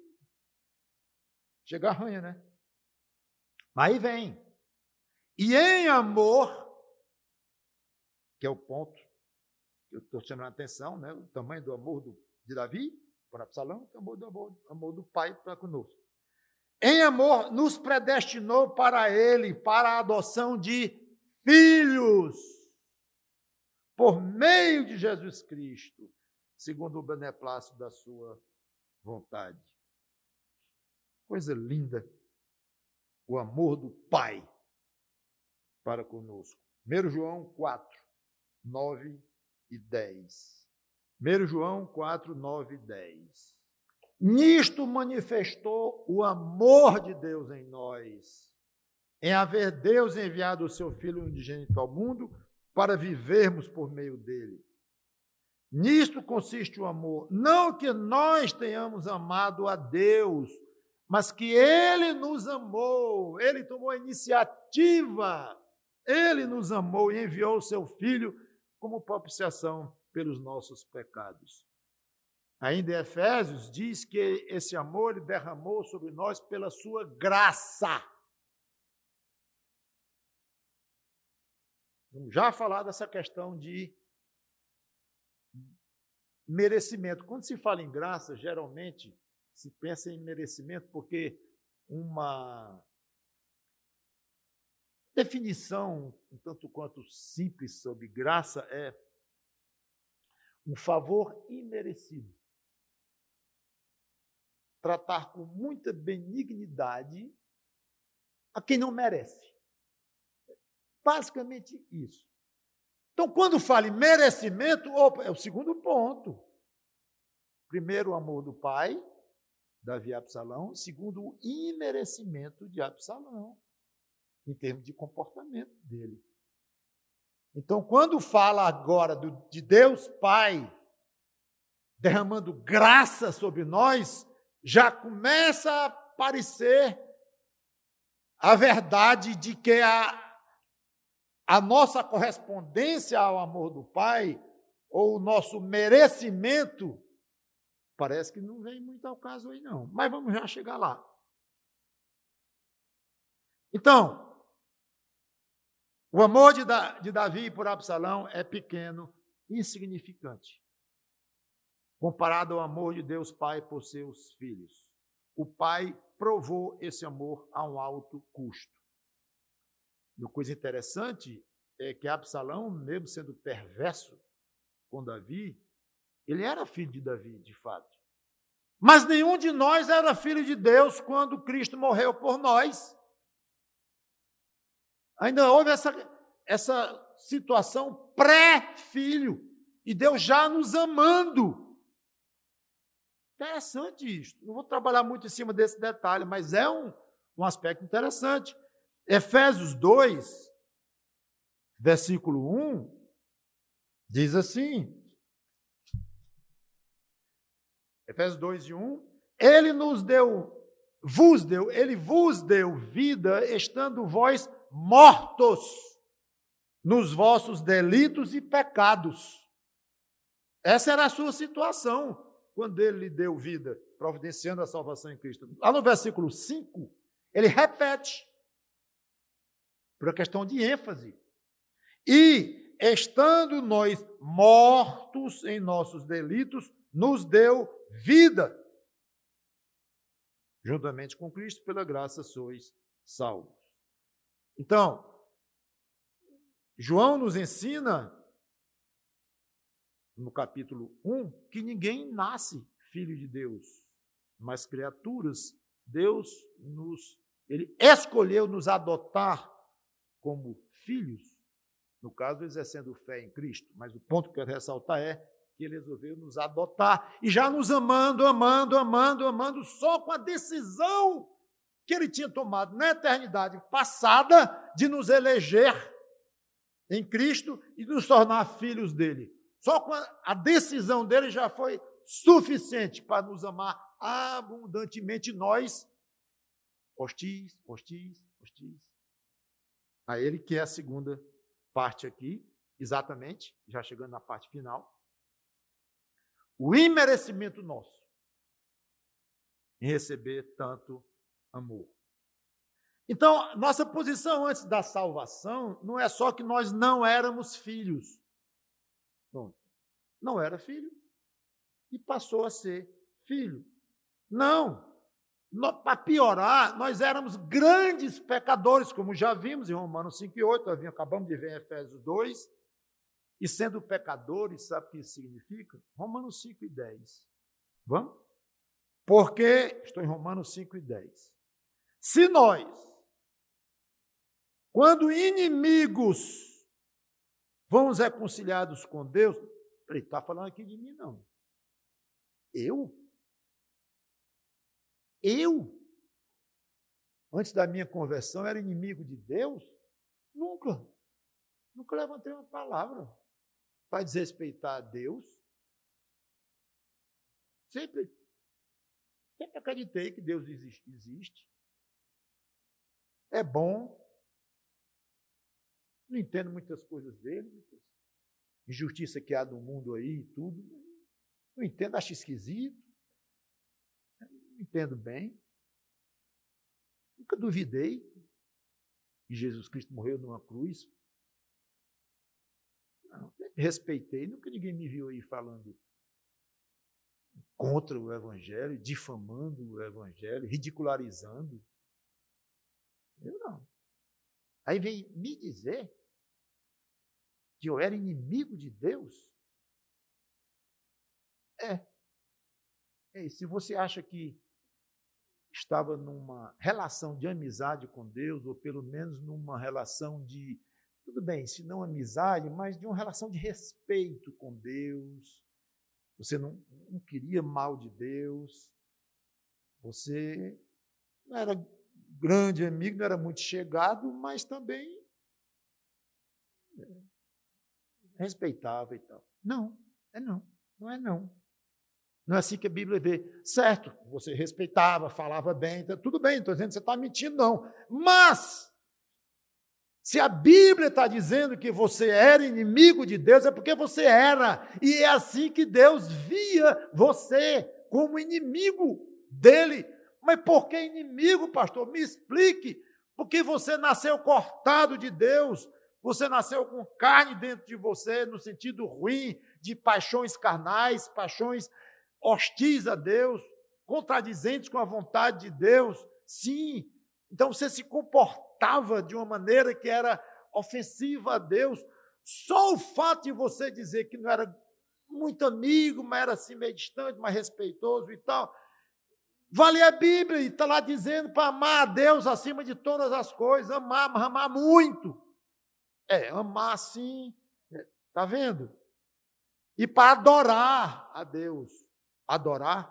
Chega arranha, né? Mas aí vem. E em amor, que é o ponto que eu estou chamando a atenção, né? O tamanho do amor de Davi para Absalão, o tamanho do amor do Pai para conosco. Em amor, nos predestinou para Ele, para a adoção de filhos, por meio de Jesus Cristo, segundo o beneplácito da sua vontade. Coisa linda, o amor do Pai para conosco. 1 João 4, 9 e 10. 1 João 4, 9 e 10. Nisto manifestou o amor de Deus em nós, em haver Deus enviado o seu Filho unigênito ao mundo para vivermos por meio dele. Nisto consiste o amor, não que nós tenhamos amado a Deus, mas que Ele nos amou, Ele tomou a iniciativa, Ele nos amou e enviou o seu Filho como propiciação pelos nossos pecados. Ainda em Efésios diz que esse amor Ele derramou sobre nós pela sua graça. Vamos já falar dessa questão de merecimento. Quando se fala em graça, geralmente se pensa em merecimento porque uma definição um tanto quanto simples sobre graça é um favor imerecido. Tratar com muita benignidade a quem não merece. Basicamente isso. Então, quando fala em merecimento, é o segundo ponto. Primeiro, o amor do pai, Davi e Absalão. Segundo, o imerecimento de Absalão, em termos de comportamento dele. Então, quando fala agora de Deus Pai derramando graça sobre nós, já começa a aparecer a verdade de que a nossa correspondência ao amor do Pai, ou o nosso merecimento, parece que não vem muito ao caso aí, não. Mas vamos já chegar lá. Então, o amor de Davi por Absalão é pequeno, insignificante, comparado ao amor de Deus Pai por seus filhos. O pai provou esse amor a um alto custo. E uma coisa interessante é que Absalão, mesmo sendo perverso com Davi, ele era filho de Davi, de fato. Mas nenhum de nós era filho de Deus quando Cristo morreu por nós. Ainda houve essa situação pré-filho, e Deus já nos amando. Interessante isso. Não vou trabalhar muito em cima desse detalhe, mas é um aspecto interessante. Efésios 2, versículo 1, diz assim, Efésios 2, 1, ele vos deu vida, estando vós mortos nos vossos delitos e pecados. Essa era a sua situação quando ele lhe deu vida, providenciando a salvação em Cristo. Lá no versículo 5, ele repete, por uma questão de ênfase. E, estando nós mortos em nossos delitos, nos deu vida. Juntamente com Cristo, pela graça sois salvos. Então, João nos ensina, no capítulo 1, que ninguém nasce filho de Deus, mas criaturas. Deus ele escolheu nos adotar como filhos, no caso, exercendo fé em Cristo. Mas o ponto que eu quero ressaltar é que ele resolveu nos adotar e já nos amando, só com a decisão que ele tinha tomado na eternidade passada de nos eleger em Cristo e nos tornar filhos dele. Só com a decisão dele já foi suficiente para nos amar abundantemente, nós, hostis. A ele que é a segunda parte aqui, exatamente, já chegando na parte final. O imerecimento nosso em receber tanto amor. Então, nossa posição antes da salvação não é só que nós não éramos filhos. Não era filho e passou a ser filho. Não. Para piorar, nós éramos grandes pecadores, como já vimos em Romanos 5:8, acabamos de ver em Efésios 2. E sendo pecadores, sabe o que isso significa? Romanos 5:10. Vamos? Porque, estou em Romanos 5:10. Se nós, quando inimigos, fomos reconciliados com Deus, ele está falando aqui de mim, não. Eu? Antes da minha conversão, era inimigo de Deus? Nunca levantei uma palavra para desrespeitar a Deus. Sempre acreditei que Deus existe. É bom. Não entendo muitas coisas dele, muitas injustiça que há no mundo aí e tudo. Não entendo, acho esquisito. Não entendo bem. Nunca duvidei que Jesus Cristo morreu numa cruz respeitei, nunca ninguém me viu aí falando contra o Evangelho, difamando o Evangelho, ridicularizando. Eu não. Aí vem me dizer que eu era inimigo de Deus? E se você acha que estava numa relação de amizade com Deus, ou pelo menos numa relação de, tudo bem, se não amizade, mas de uma relação de respeito com Deus, você não queria mal de Deus, você não era grande amigo, não era muito chegado, mas também respeitava e tal. Não é não. Não é assim que a Bíblia vê. Certo, você respeitava, falava bem, tudo bem, não estou dizendo que você está mentindo, não. Mas, se a Bíblia está dizendo que você era inimigo de Deus, é porque você era. E é assim que Deus via você, como inimigo dele. Mas por que inimigo, pastor? Me explique. Porque você nasceu cortado de Deus. Você nasceu com carne dentro de você, no sentido ruim, de paixões carnais, paixões hostis a Deus, contradizentes com a vontade de Deus. Sim. Então você se comportava de uma maneira que era ofensiva a Deus. Só o fato de você dizer que não era muito amigo, mas era assim meio distante, mais respeitoso e tal, vale a Bíblia, e está lá dizendo para amar a Deus acima de todas as coisas, amar, mas amar muito. Amar sim, está vendo? E para adorar a Deus. Adorar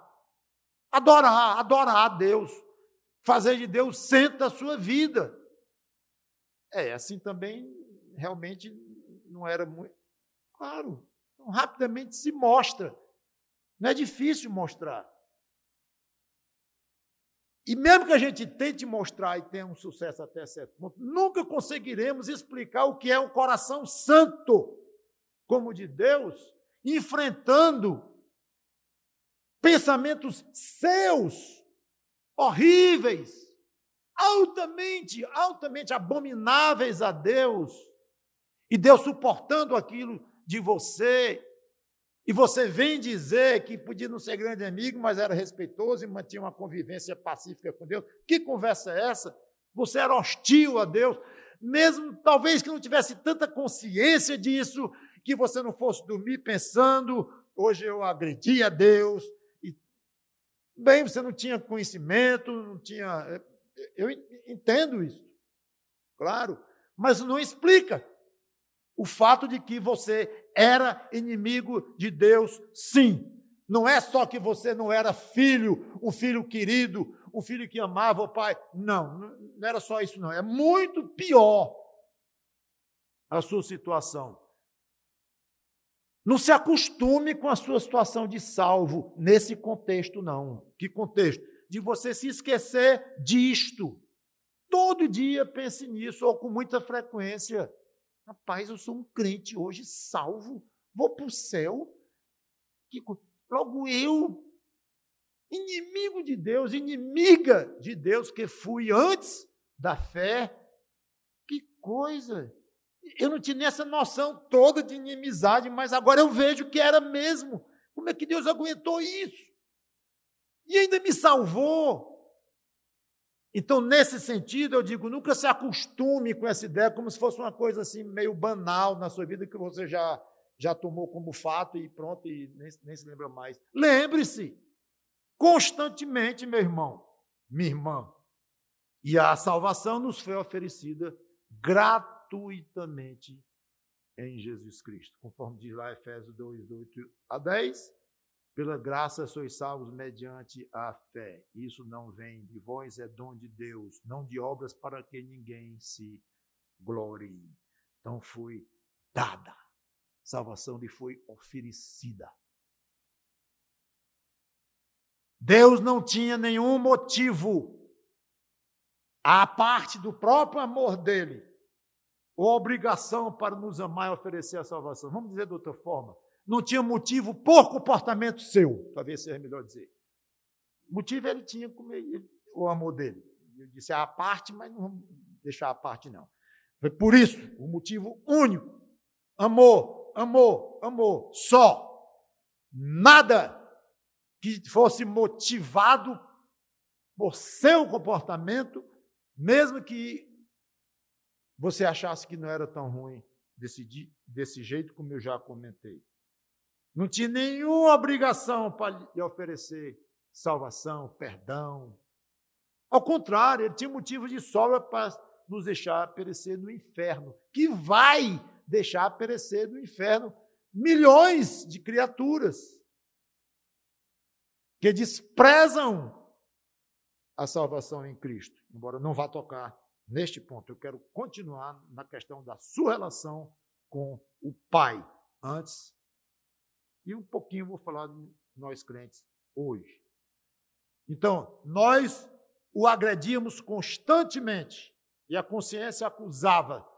a Deus. Fazer de Deus centro da sua vida. Assim também realmente não era muito. Claro, então, rapidamente se mostra. Não é difícil mostrar. E mesmo que a gente tente mostrar e tenha um sucesso até certo ponto, nunca conseguiremos explicar o que é um coração santo, como o de Deus, enfrentando pensamentos seus, horríveis, altamente abomináveis a Deus, e Deus suportando aquilo de você, e você vem dizer que podia não ser grande amigo, mas era respeitoso e mantinha uma convivência pacífica com Deus. Que conversa é essa? Você era hostil a Deus, mesmo talvez que não tivesse tanta consciência disso, que você não fosse dormir pensando, hoje eu agredi a Deus. Bem, você não tinha conhecimento, não tinha... Eu entendo isso, claro, mas não explica o fato de que você era inimigo de Deus, sim. Não é só que você não era filho, um filho querido, um filho que amava o pai. Não era só isso, não. É muito pior a sua situação. Não se acostume com a sua situação de salvo nesse contexto, não. Que contexto? De você se esquecer disto. Todo dia pense nisso, ou com muita frequência. Rapaz, eu sou um crente hoje, salvo, vou para o céu. Logo eu, inimigo de Deus, inimiga de Deus, que fui antes da fé. Que coisa! Eu não tinha essa noção toda de inimizade, mas agora eu vejo que era mesmo. Como é que Deus aguentou isso? E ainda me salvou. Então, nesse sentido, eu digo, nunca se acostume com essa ideia como se fosse uma coisa assim meio banal na sua vida, que você já tomou como fato e pronto, e nem se lembra mais. Lembre-se, constantemente, meu irmão, minha irmã, e a salvação nos foi oferecida gratuitamente em Jesus Cristo, conforme diz lá Efésios 2, 8 a 10, pela graça sois salvos mediante a fé. Isso não vem de vós, é dom de Deus, não de obras para que ninguém se glorie. Então foi dada, salvação lhe foi oferecida. Deus não tinha nenhum motivo, à parte do próprio amor dele, ou obrigação para nos amar e oferecer a salvação. Vamos dizer de outra forma, não tinha motivo por comportamento seu, talvez seja melhor dizer. Motivo ele tinha com o amor dele. Eu disse a parte, mas não vamos deixar a parte não. Foi por isso, o motivo único, amor, amor, só. Nada que fosse motivado por seu comportamento, mesmo que você achasse que não era tão ruim desse jeito, como eu já comentei. Não tinha nenhuma obrigação para lhe oferecer salvação, perdão. Ao contrário, ele tinha motivo de sobra para nos deixar perecer no inferno, que vai deixar perecer no inferno milhões de criaturas que desprezam a salvação em Cristo. Embora não vá tocar neste ponto, eu quero continuar na questão da sua relação com o Pai antes, e um pouquinho vou falar de nós crentes hoje. Então, nós o agredíamos constantemente e a consciência acusava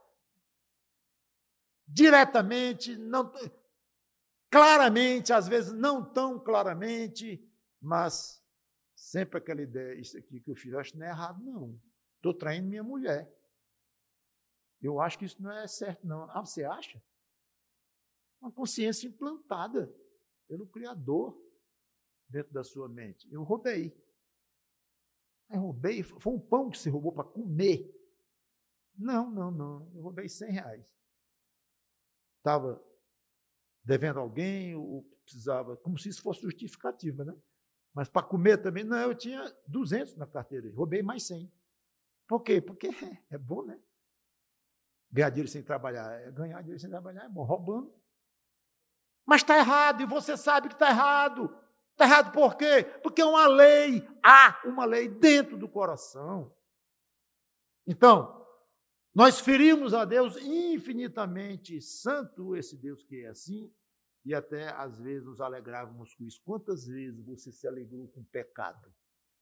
diretamente, não, claramente, às vezes não tão claramente, mas sempre aquela ideia, isso aqui que eu fiz, acho que não é errado, não. Estou traindo minha mulher. Eu acho que isso não é certo, não. Ah, você acha? Uma consciência implantada pelo Criador dentro da sua mente. Eu roubei. Eu roubei, foi um pão que você roubou para comer. Não. Eu roubei R$100. Estava devendo alguém, ou precisava, como se isso fosse justificativa, né? Mas para comer também, não, eu tinha 200 na carteira, roubei mais 100. Por quê? Porque é bom, né? Ganhar dinheiro sem trabalhar. Ganhar dinheiro sem trabalhar é bom, roubando. Mas está errado, e você sabe que está errado. Está errado por quê? Porque há uma lei dentro do coração. Então, nós ferimos a Deus infinitamente santo, esse Deus que é assim, e até às vezes nos alegrávamos com isso. Quantas vezes você se alegrou com o pecado?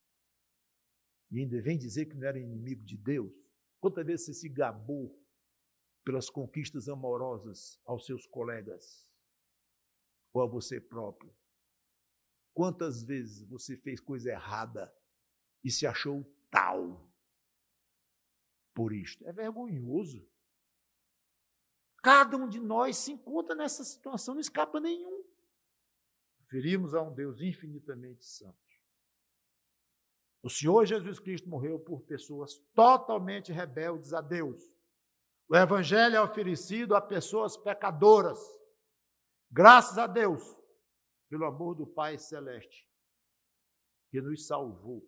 E ainda vem dizer que não era inimigo de Deus? Quantas vezes você se gabou pelas conquistas amorosas aos seus colegas ou a você próprio? Quantas vezes você fez coisa errada e se achou tal por isto? É vergonhoso. Cada um de nós se encontra nessa situação, não escapa nenhum. Ferimos a um Deus infinitamente santo. O Senhor Jesus Cristo morreu por pessoas totalmente rebeldes a Deus. O Evangelho é oferecido a pessoas pecadoras. Graças a Deus, pelo amor do Pai Celeste, que nos salvou,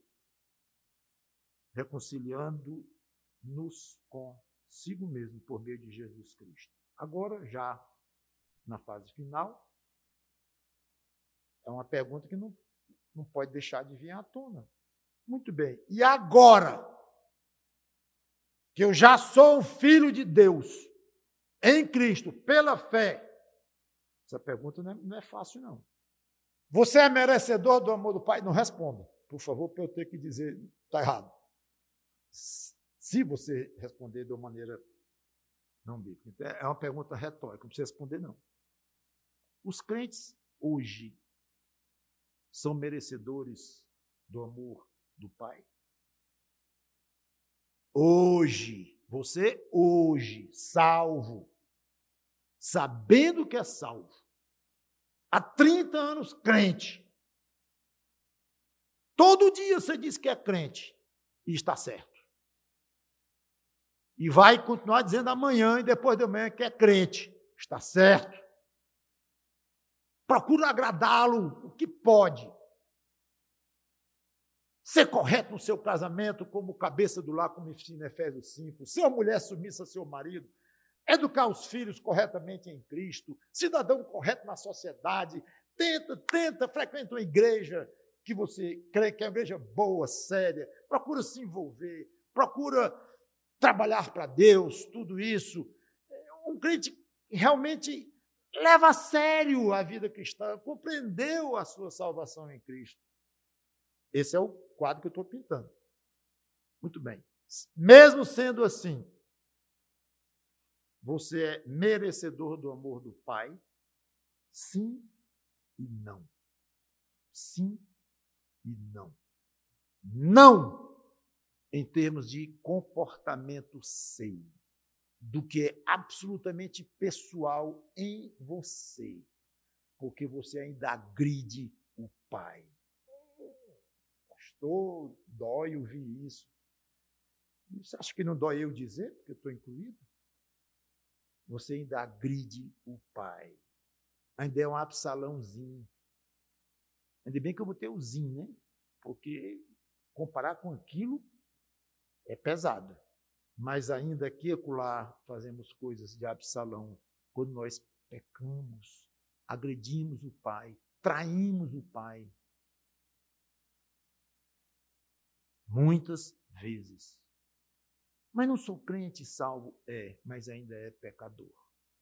reconciliando-nos consigo mesmo por meio de Jesus Cristo. Agora, já na fase final, é uma pergunta que não pode deixar de vir à tona. Muito bem, e agora que eu já sou um filho de Deus, em Cristo, pela fé, essa pergunta não é fácil, não. Você é merecedor do amor do Pai? Não responda, por favor, para eu ter que dizer, está errado. Se você responder de uma maneira não bíblica. Então, é uma pergunta retórica, não precisa responder, não. Os crentes hoje são merecedores do amor do Pai? Hoje, você hoje, salvo, sabendo que é salvo, há 30 anos crente, todo dia você diz que é crente e está certo. E vai continuar dizendo amanhã e depois de amanhã que é crente, está certo. Procura agradá-lo o que pode. Ser correto no seu casamento, como cabeça do lar, como ensina Efésios 5. Ser uma mulher submissa a seu marido. Educar os filhos corretamente em Cristo. Cidadão correto na sociedade. Frequenta uma igreja que você crê que é uma igreja boa, séria. Procura se envolver. Procura trabalhar para Deus, tudo isso. Um crente realmente leva a sério a vida cristã, compreendeu a sua salvação em Cristo. Esse é o quadro que eu estou pintando. Muito bem. Mesmo sendo assim, você é merecedor do amor do Pai? Sim e não. Sim e não. Não em termos de comportamento seu. do que é absolutamente pessoal em você, porque você ainda agride o Pai. Pastor, dói ouvir isso. Você acha que não dói eu dizer, porque eu estou incluído? Você ainda agride o Pai. Ainda é um Absalãozinho. Ainda bem que eu botei o zinho, né? Porque comparar com aquilo é pesado. Mas ainda aqui e acolá fazemos coisas de Absalão. Quando nós pecamos, agredimos o Pai, traímos o Pai. Muitas vezes. Mas não sou crente salvo? Mas ainda é pecador.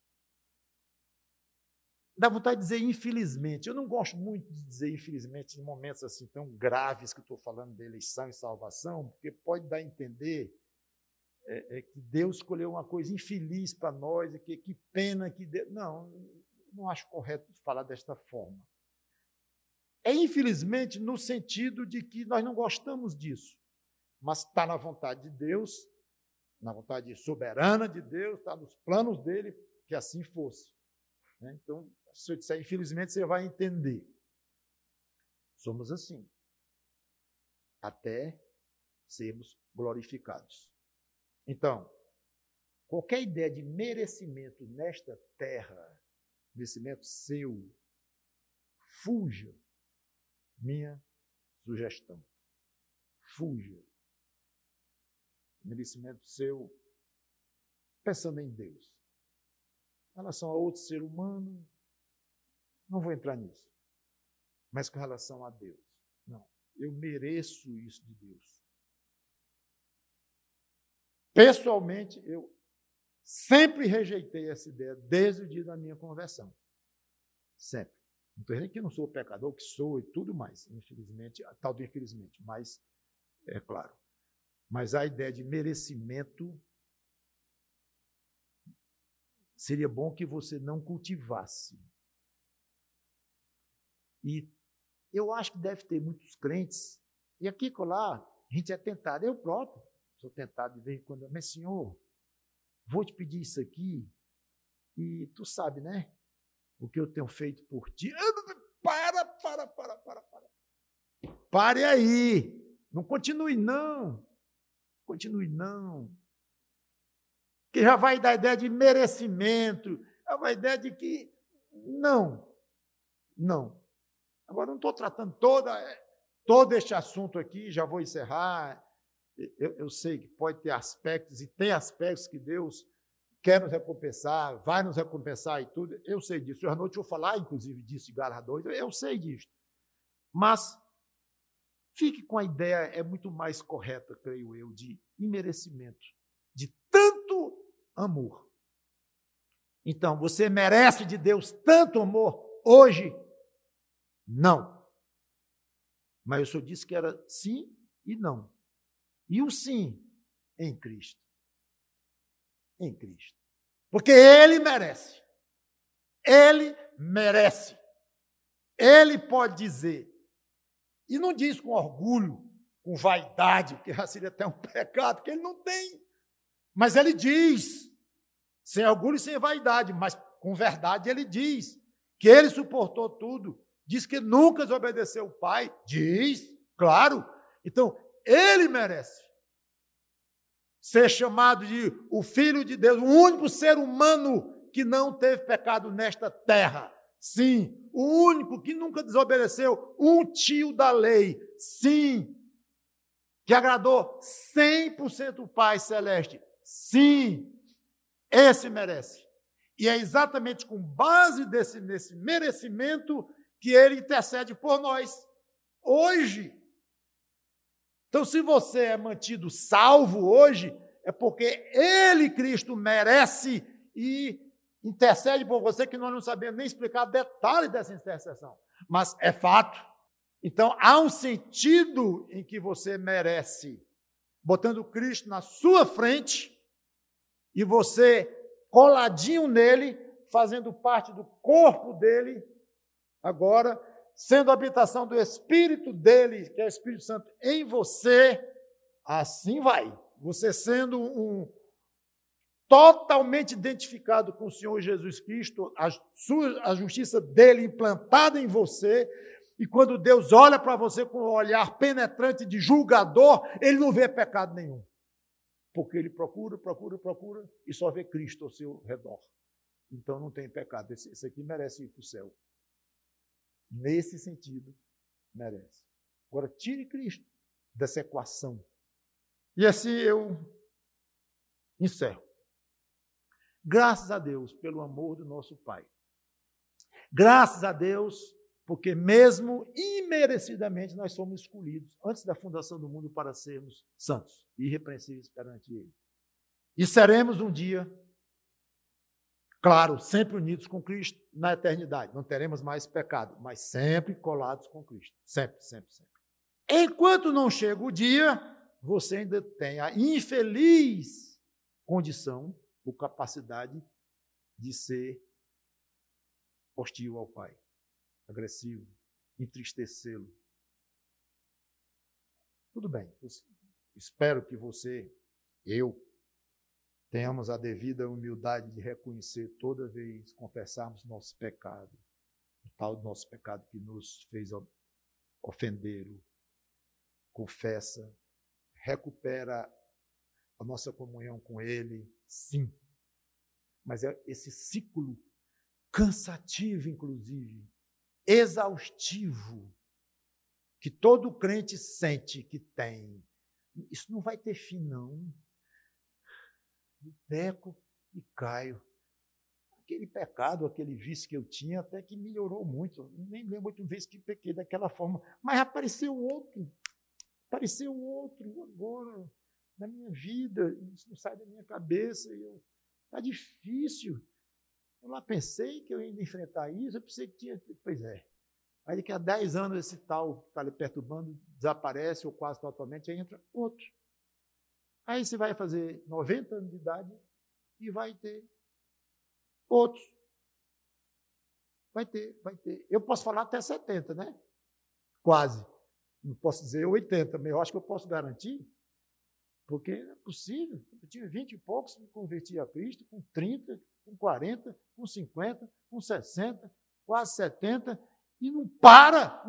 Dá vontade de dizer infelizmente. Eu não gosto muito de dizer infelizmente em momentos assim tão graves que eu estou falando de eleição e salvação, porque pode dar a entender que Deus escolheu uma coisa infeliz para nós, e que pena que Deus... Não acho correto falar desta forma. É infelizmente no sentido de que nós não gostamos disso, mas está na vontade de Deus, na vontade soberana de Deus, está nos planos dele que assim fosse. Então, se eu disser infelizmente, você vai entender. Somos assim, até sermos glorificados. Então, qualquer ideia de merecimento nesta terra, merecimento seu, fuja. Minha sugestão. Fuja. Merecimento seu, pensando em Deus. Em relação a outro ser humano, não vou entrar nisso. Mas com relação a Deus, não. Eu mereço isso de Deus. Pessoalmente, eu sempre rejeitei essa ideia desde o dia da minha conversão. Sempre. Não estou dizendo que eu não sou pecador, que sou e tudo mais, infelizmente, tal do infelizmente, mas é claro. Mas a ideia de merecimento seria bom que você não cultivasse. E eu acho que deve ter muitos crentes, e aqui e lá, a gente é tentado, eu próprio sou tentado de vez em quando, mas Senhor, vou te pedir isso aqui, e tu sabe, né? O que eu tenho feito por ti. Para. Pare aí. Não continue, não. Continue, não. Que já vai dar a ideia de merecimento, já vai dar a ideia de que não. Agora, não estou tratando todo este assunto aqui, já vou encerrar. Eu sei que pode ter aspectos, e tem aspectos que Deus quer nos recompensar, vai nos recompensar e tudo. Eu sei disso. Hoje à noite eu vou falar, inclusive, disso de Gálatas 2. Eu sei disso. Mas fique com a ideia, é muito mais correta, creio eu, de imerecimento, de tanto amor. Então, você merece de Deus tanto amor hoje? Não. Mas eu só disse que era sim e não. E o sim em Cristo. Em Cristo. Porque Ele merece. Ele merece. Ele pode dizer. E não diz com orgulho, com vaidade, porque seria até um pecado, que Ele não tem. Mas Ele diz, sem orgulho e sem vaidade, mas com verdade Ele diz que Ele suportou tudo. Diz que nunca desobedeceu o Pai. Diz, claro. Então, Ele merece ser chamado de o Filho de Deus, o único ser humano que não teve pecado nesta terra. Sim, o único que nunca desobedeceu, um tio da lei. Sim, que agradou 100% o Pai Celeste. Sim, esse merece. E é exatamente com base nesse merecimento que Ele intercede por nós hoje. Então, se você é mantido salvo hoje, é porque Ele, Cristo, merece e intercede por você, que nós não sabemos nem explicar detalhes dessa intercessão. Mas é fato. Então, há um sentido em que você merece, botando Cristo na sua frente e você coladinho nele, fazendo parte do corpo dele, agora, sendo a habitação do Espírito dele, que é o Espírito Santo em você, assim vai. Você sendo totalmente identificado com o Senhor Jesus Cristo, a justiça dele implantada em você, e quando Deus olha para você com um olhar penetrante de julgador, ele não vê pecado nenhum. Porque ele procura e só vê Cristo ao seu redor. Então não tem pecado. Esse aqui merece ir para o céu. Nesse sentido, merece. Agora, tire Cristo dessa equação. E assim eu encerro. Graças a Deus pelo amor do nosso Pai. Graças a Deus, porque mesmo imerecidamente nós somos escolhidos antes da fundação do mundo para sermos santos e irrepreensíveis perante Ele. E seremos um dia, claro, sempre unidos com Cristo na eternidade. Não teremos mais pecado, mas sempre colados com Cristo. Sempre, sempre, sempre. Enquanto não chega o dia, você ainda tem a infeliz condição ou capacidade de ser hostil ao Pai, agressivo, entristecê-lo. Tudo bem, espero que você, eu, tenhamos a devida humildade de reconhecer toda vez que confessarmos nosso pecado, o tal do nosso pecado que nos fez ofendê-lo. Confessa, recupera a nossa comunhão com Ele, sim. Mas é esse ciclo cansativo, inclusive, exaustivo, que todo crente sente que tem. Isso não vai ter fim, não. Eu peco e caio. Aquele pecado, aquele vício que eu tinha, até que melhorou muito. Eu nem lembro a última vez que pequei daquela forma. Mas apareceu outro agora na minha vida. Isso não sai da minha cabeça. Está difícil. Eu lá pensei que eu ia enfrentar isso, eu pensei que tinha... Pois é. Aí daqui a 10 anos esse tal que está ali perturbando desaparece ou quase totalmente, aí entra outro. Aí você vai fazer 90 anos de idade e vai ter outros. Vai ter. Eu posso falar até 70, né? Quase. Não posso dizer 80, mas eu acho que eu posso garantir, porque é possível. Eu tinha 20 e poucos, me converti a Cristo, com 30, com 40, com 50, com 60, quase 70, e não para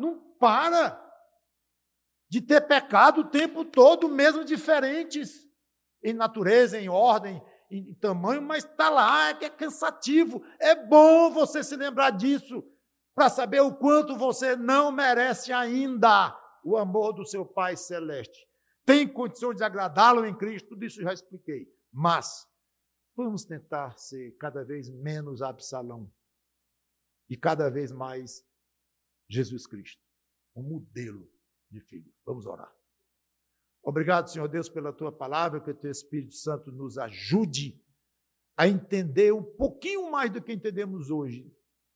de ter pecado o tempo todo, mesmo diferentes, em natureza, em ordem, em tamanho, mas está lá, é cansativo. É bom você se lembrar disso, para saber o quanto você não merece ainda o amor do seu Pai Celeste. Tem condições de agradá-lo em Cristo, tudo isso eu já expliquei. Mas vamos tentar ser cada vez menos Absalão e cada vez mais Jesus Cristo, um modelo de filho. Vamos orar. Obrigado, Senhor Deus, pela Tua palavra, que o Teu Espírito Santo nos ajude a entender um pouquinho mais do que entendemos hoje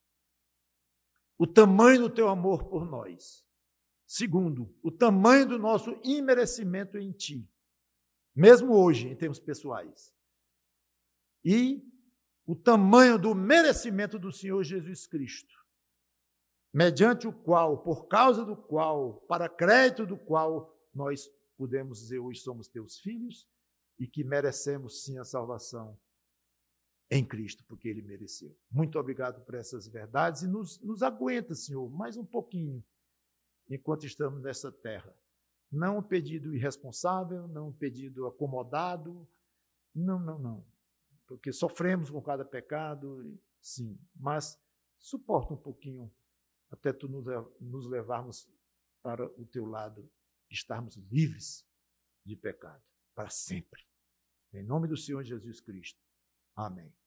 o tamanho do Teu amor por nós. Segundo, o tamanho do nosso imerecimento em Ti, mesmo hoje, em termos pessoais. E o tamanho do merecimento do Senhor Jesus Cristo, mediante o qual, por causa do qual, para crédito do qual, nós podemos dizer hoje somos Teus filhos e que merecemos sim a salvação em Cristo, porque Ele mereceu. Muito obrigado por essas verdades e nos aguenta, Senhor, mais um pouquinho, enquanto estamos nessa terra. Não um pedido irresponsável, não um pedido acomodado, não. Porque sofremos com cada pecado, sim, mas suporta um pouquinho até Tu nos levarmos para o Teu lado, estarmos livres de pecado, para sempre. Em nome do Senhor Jesus Cristo. Amém.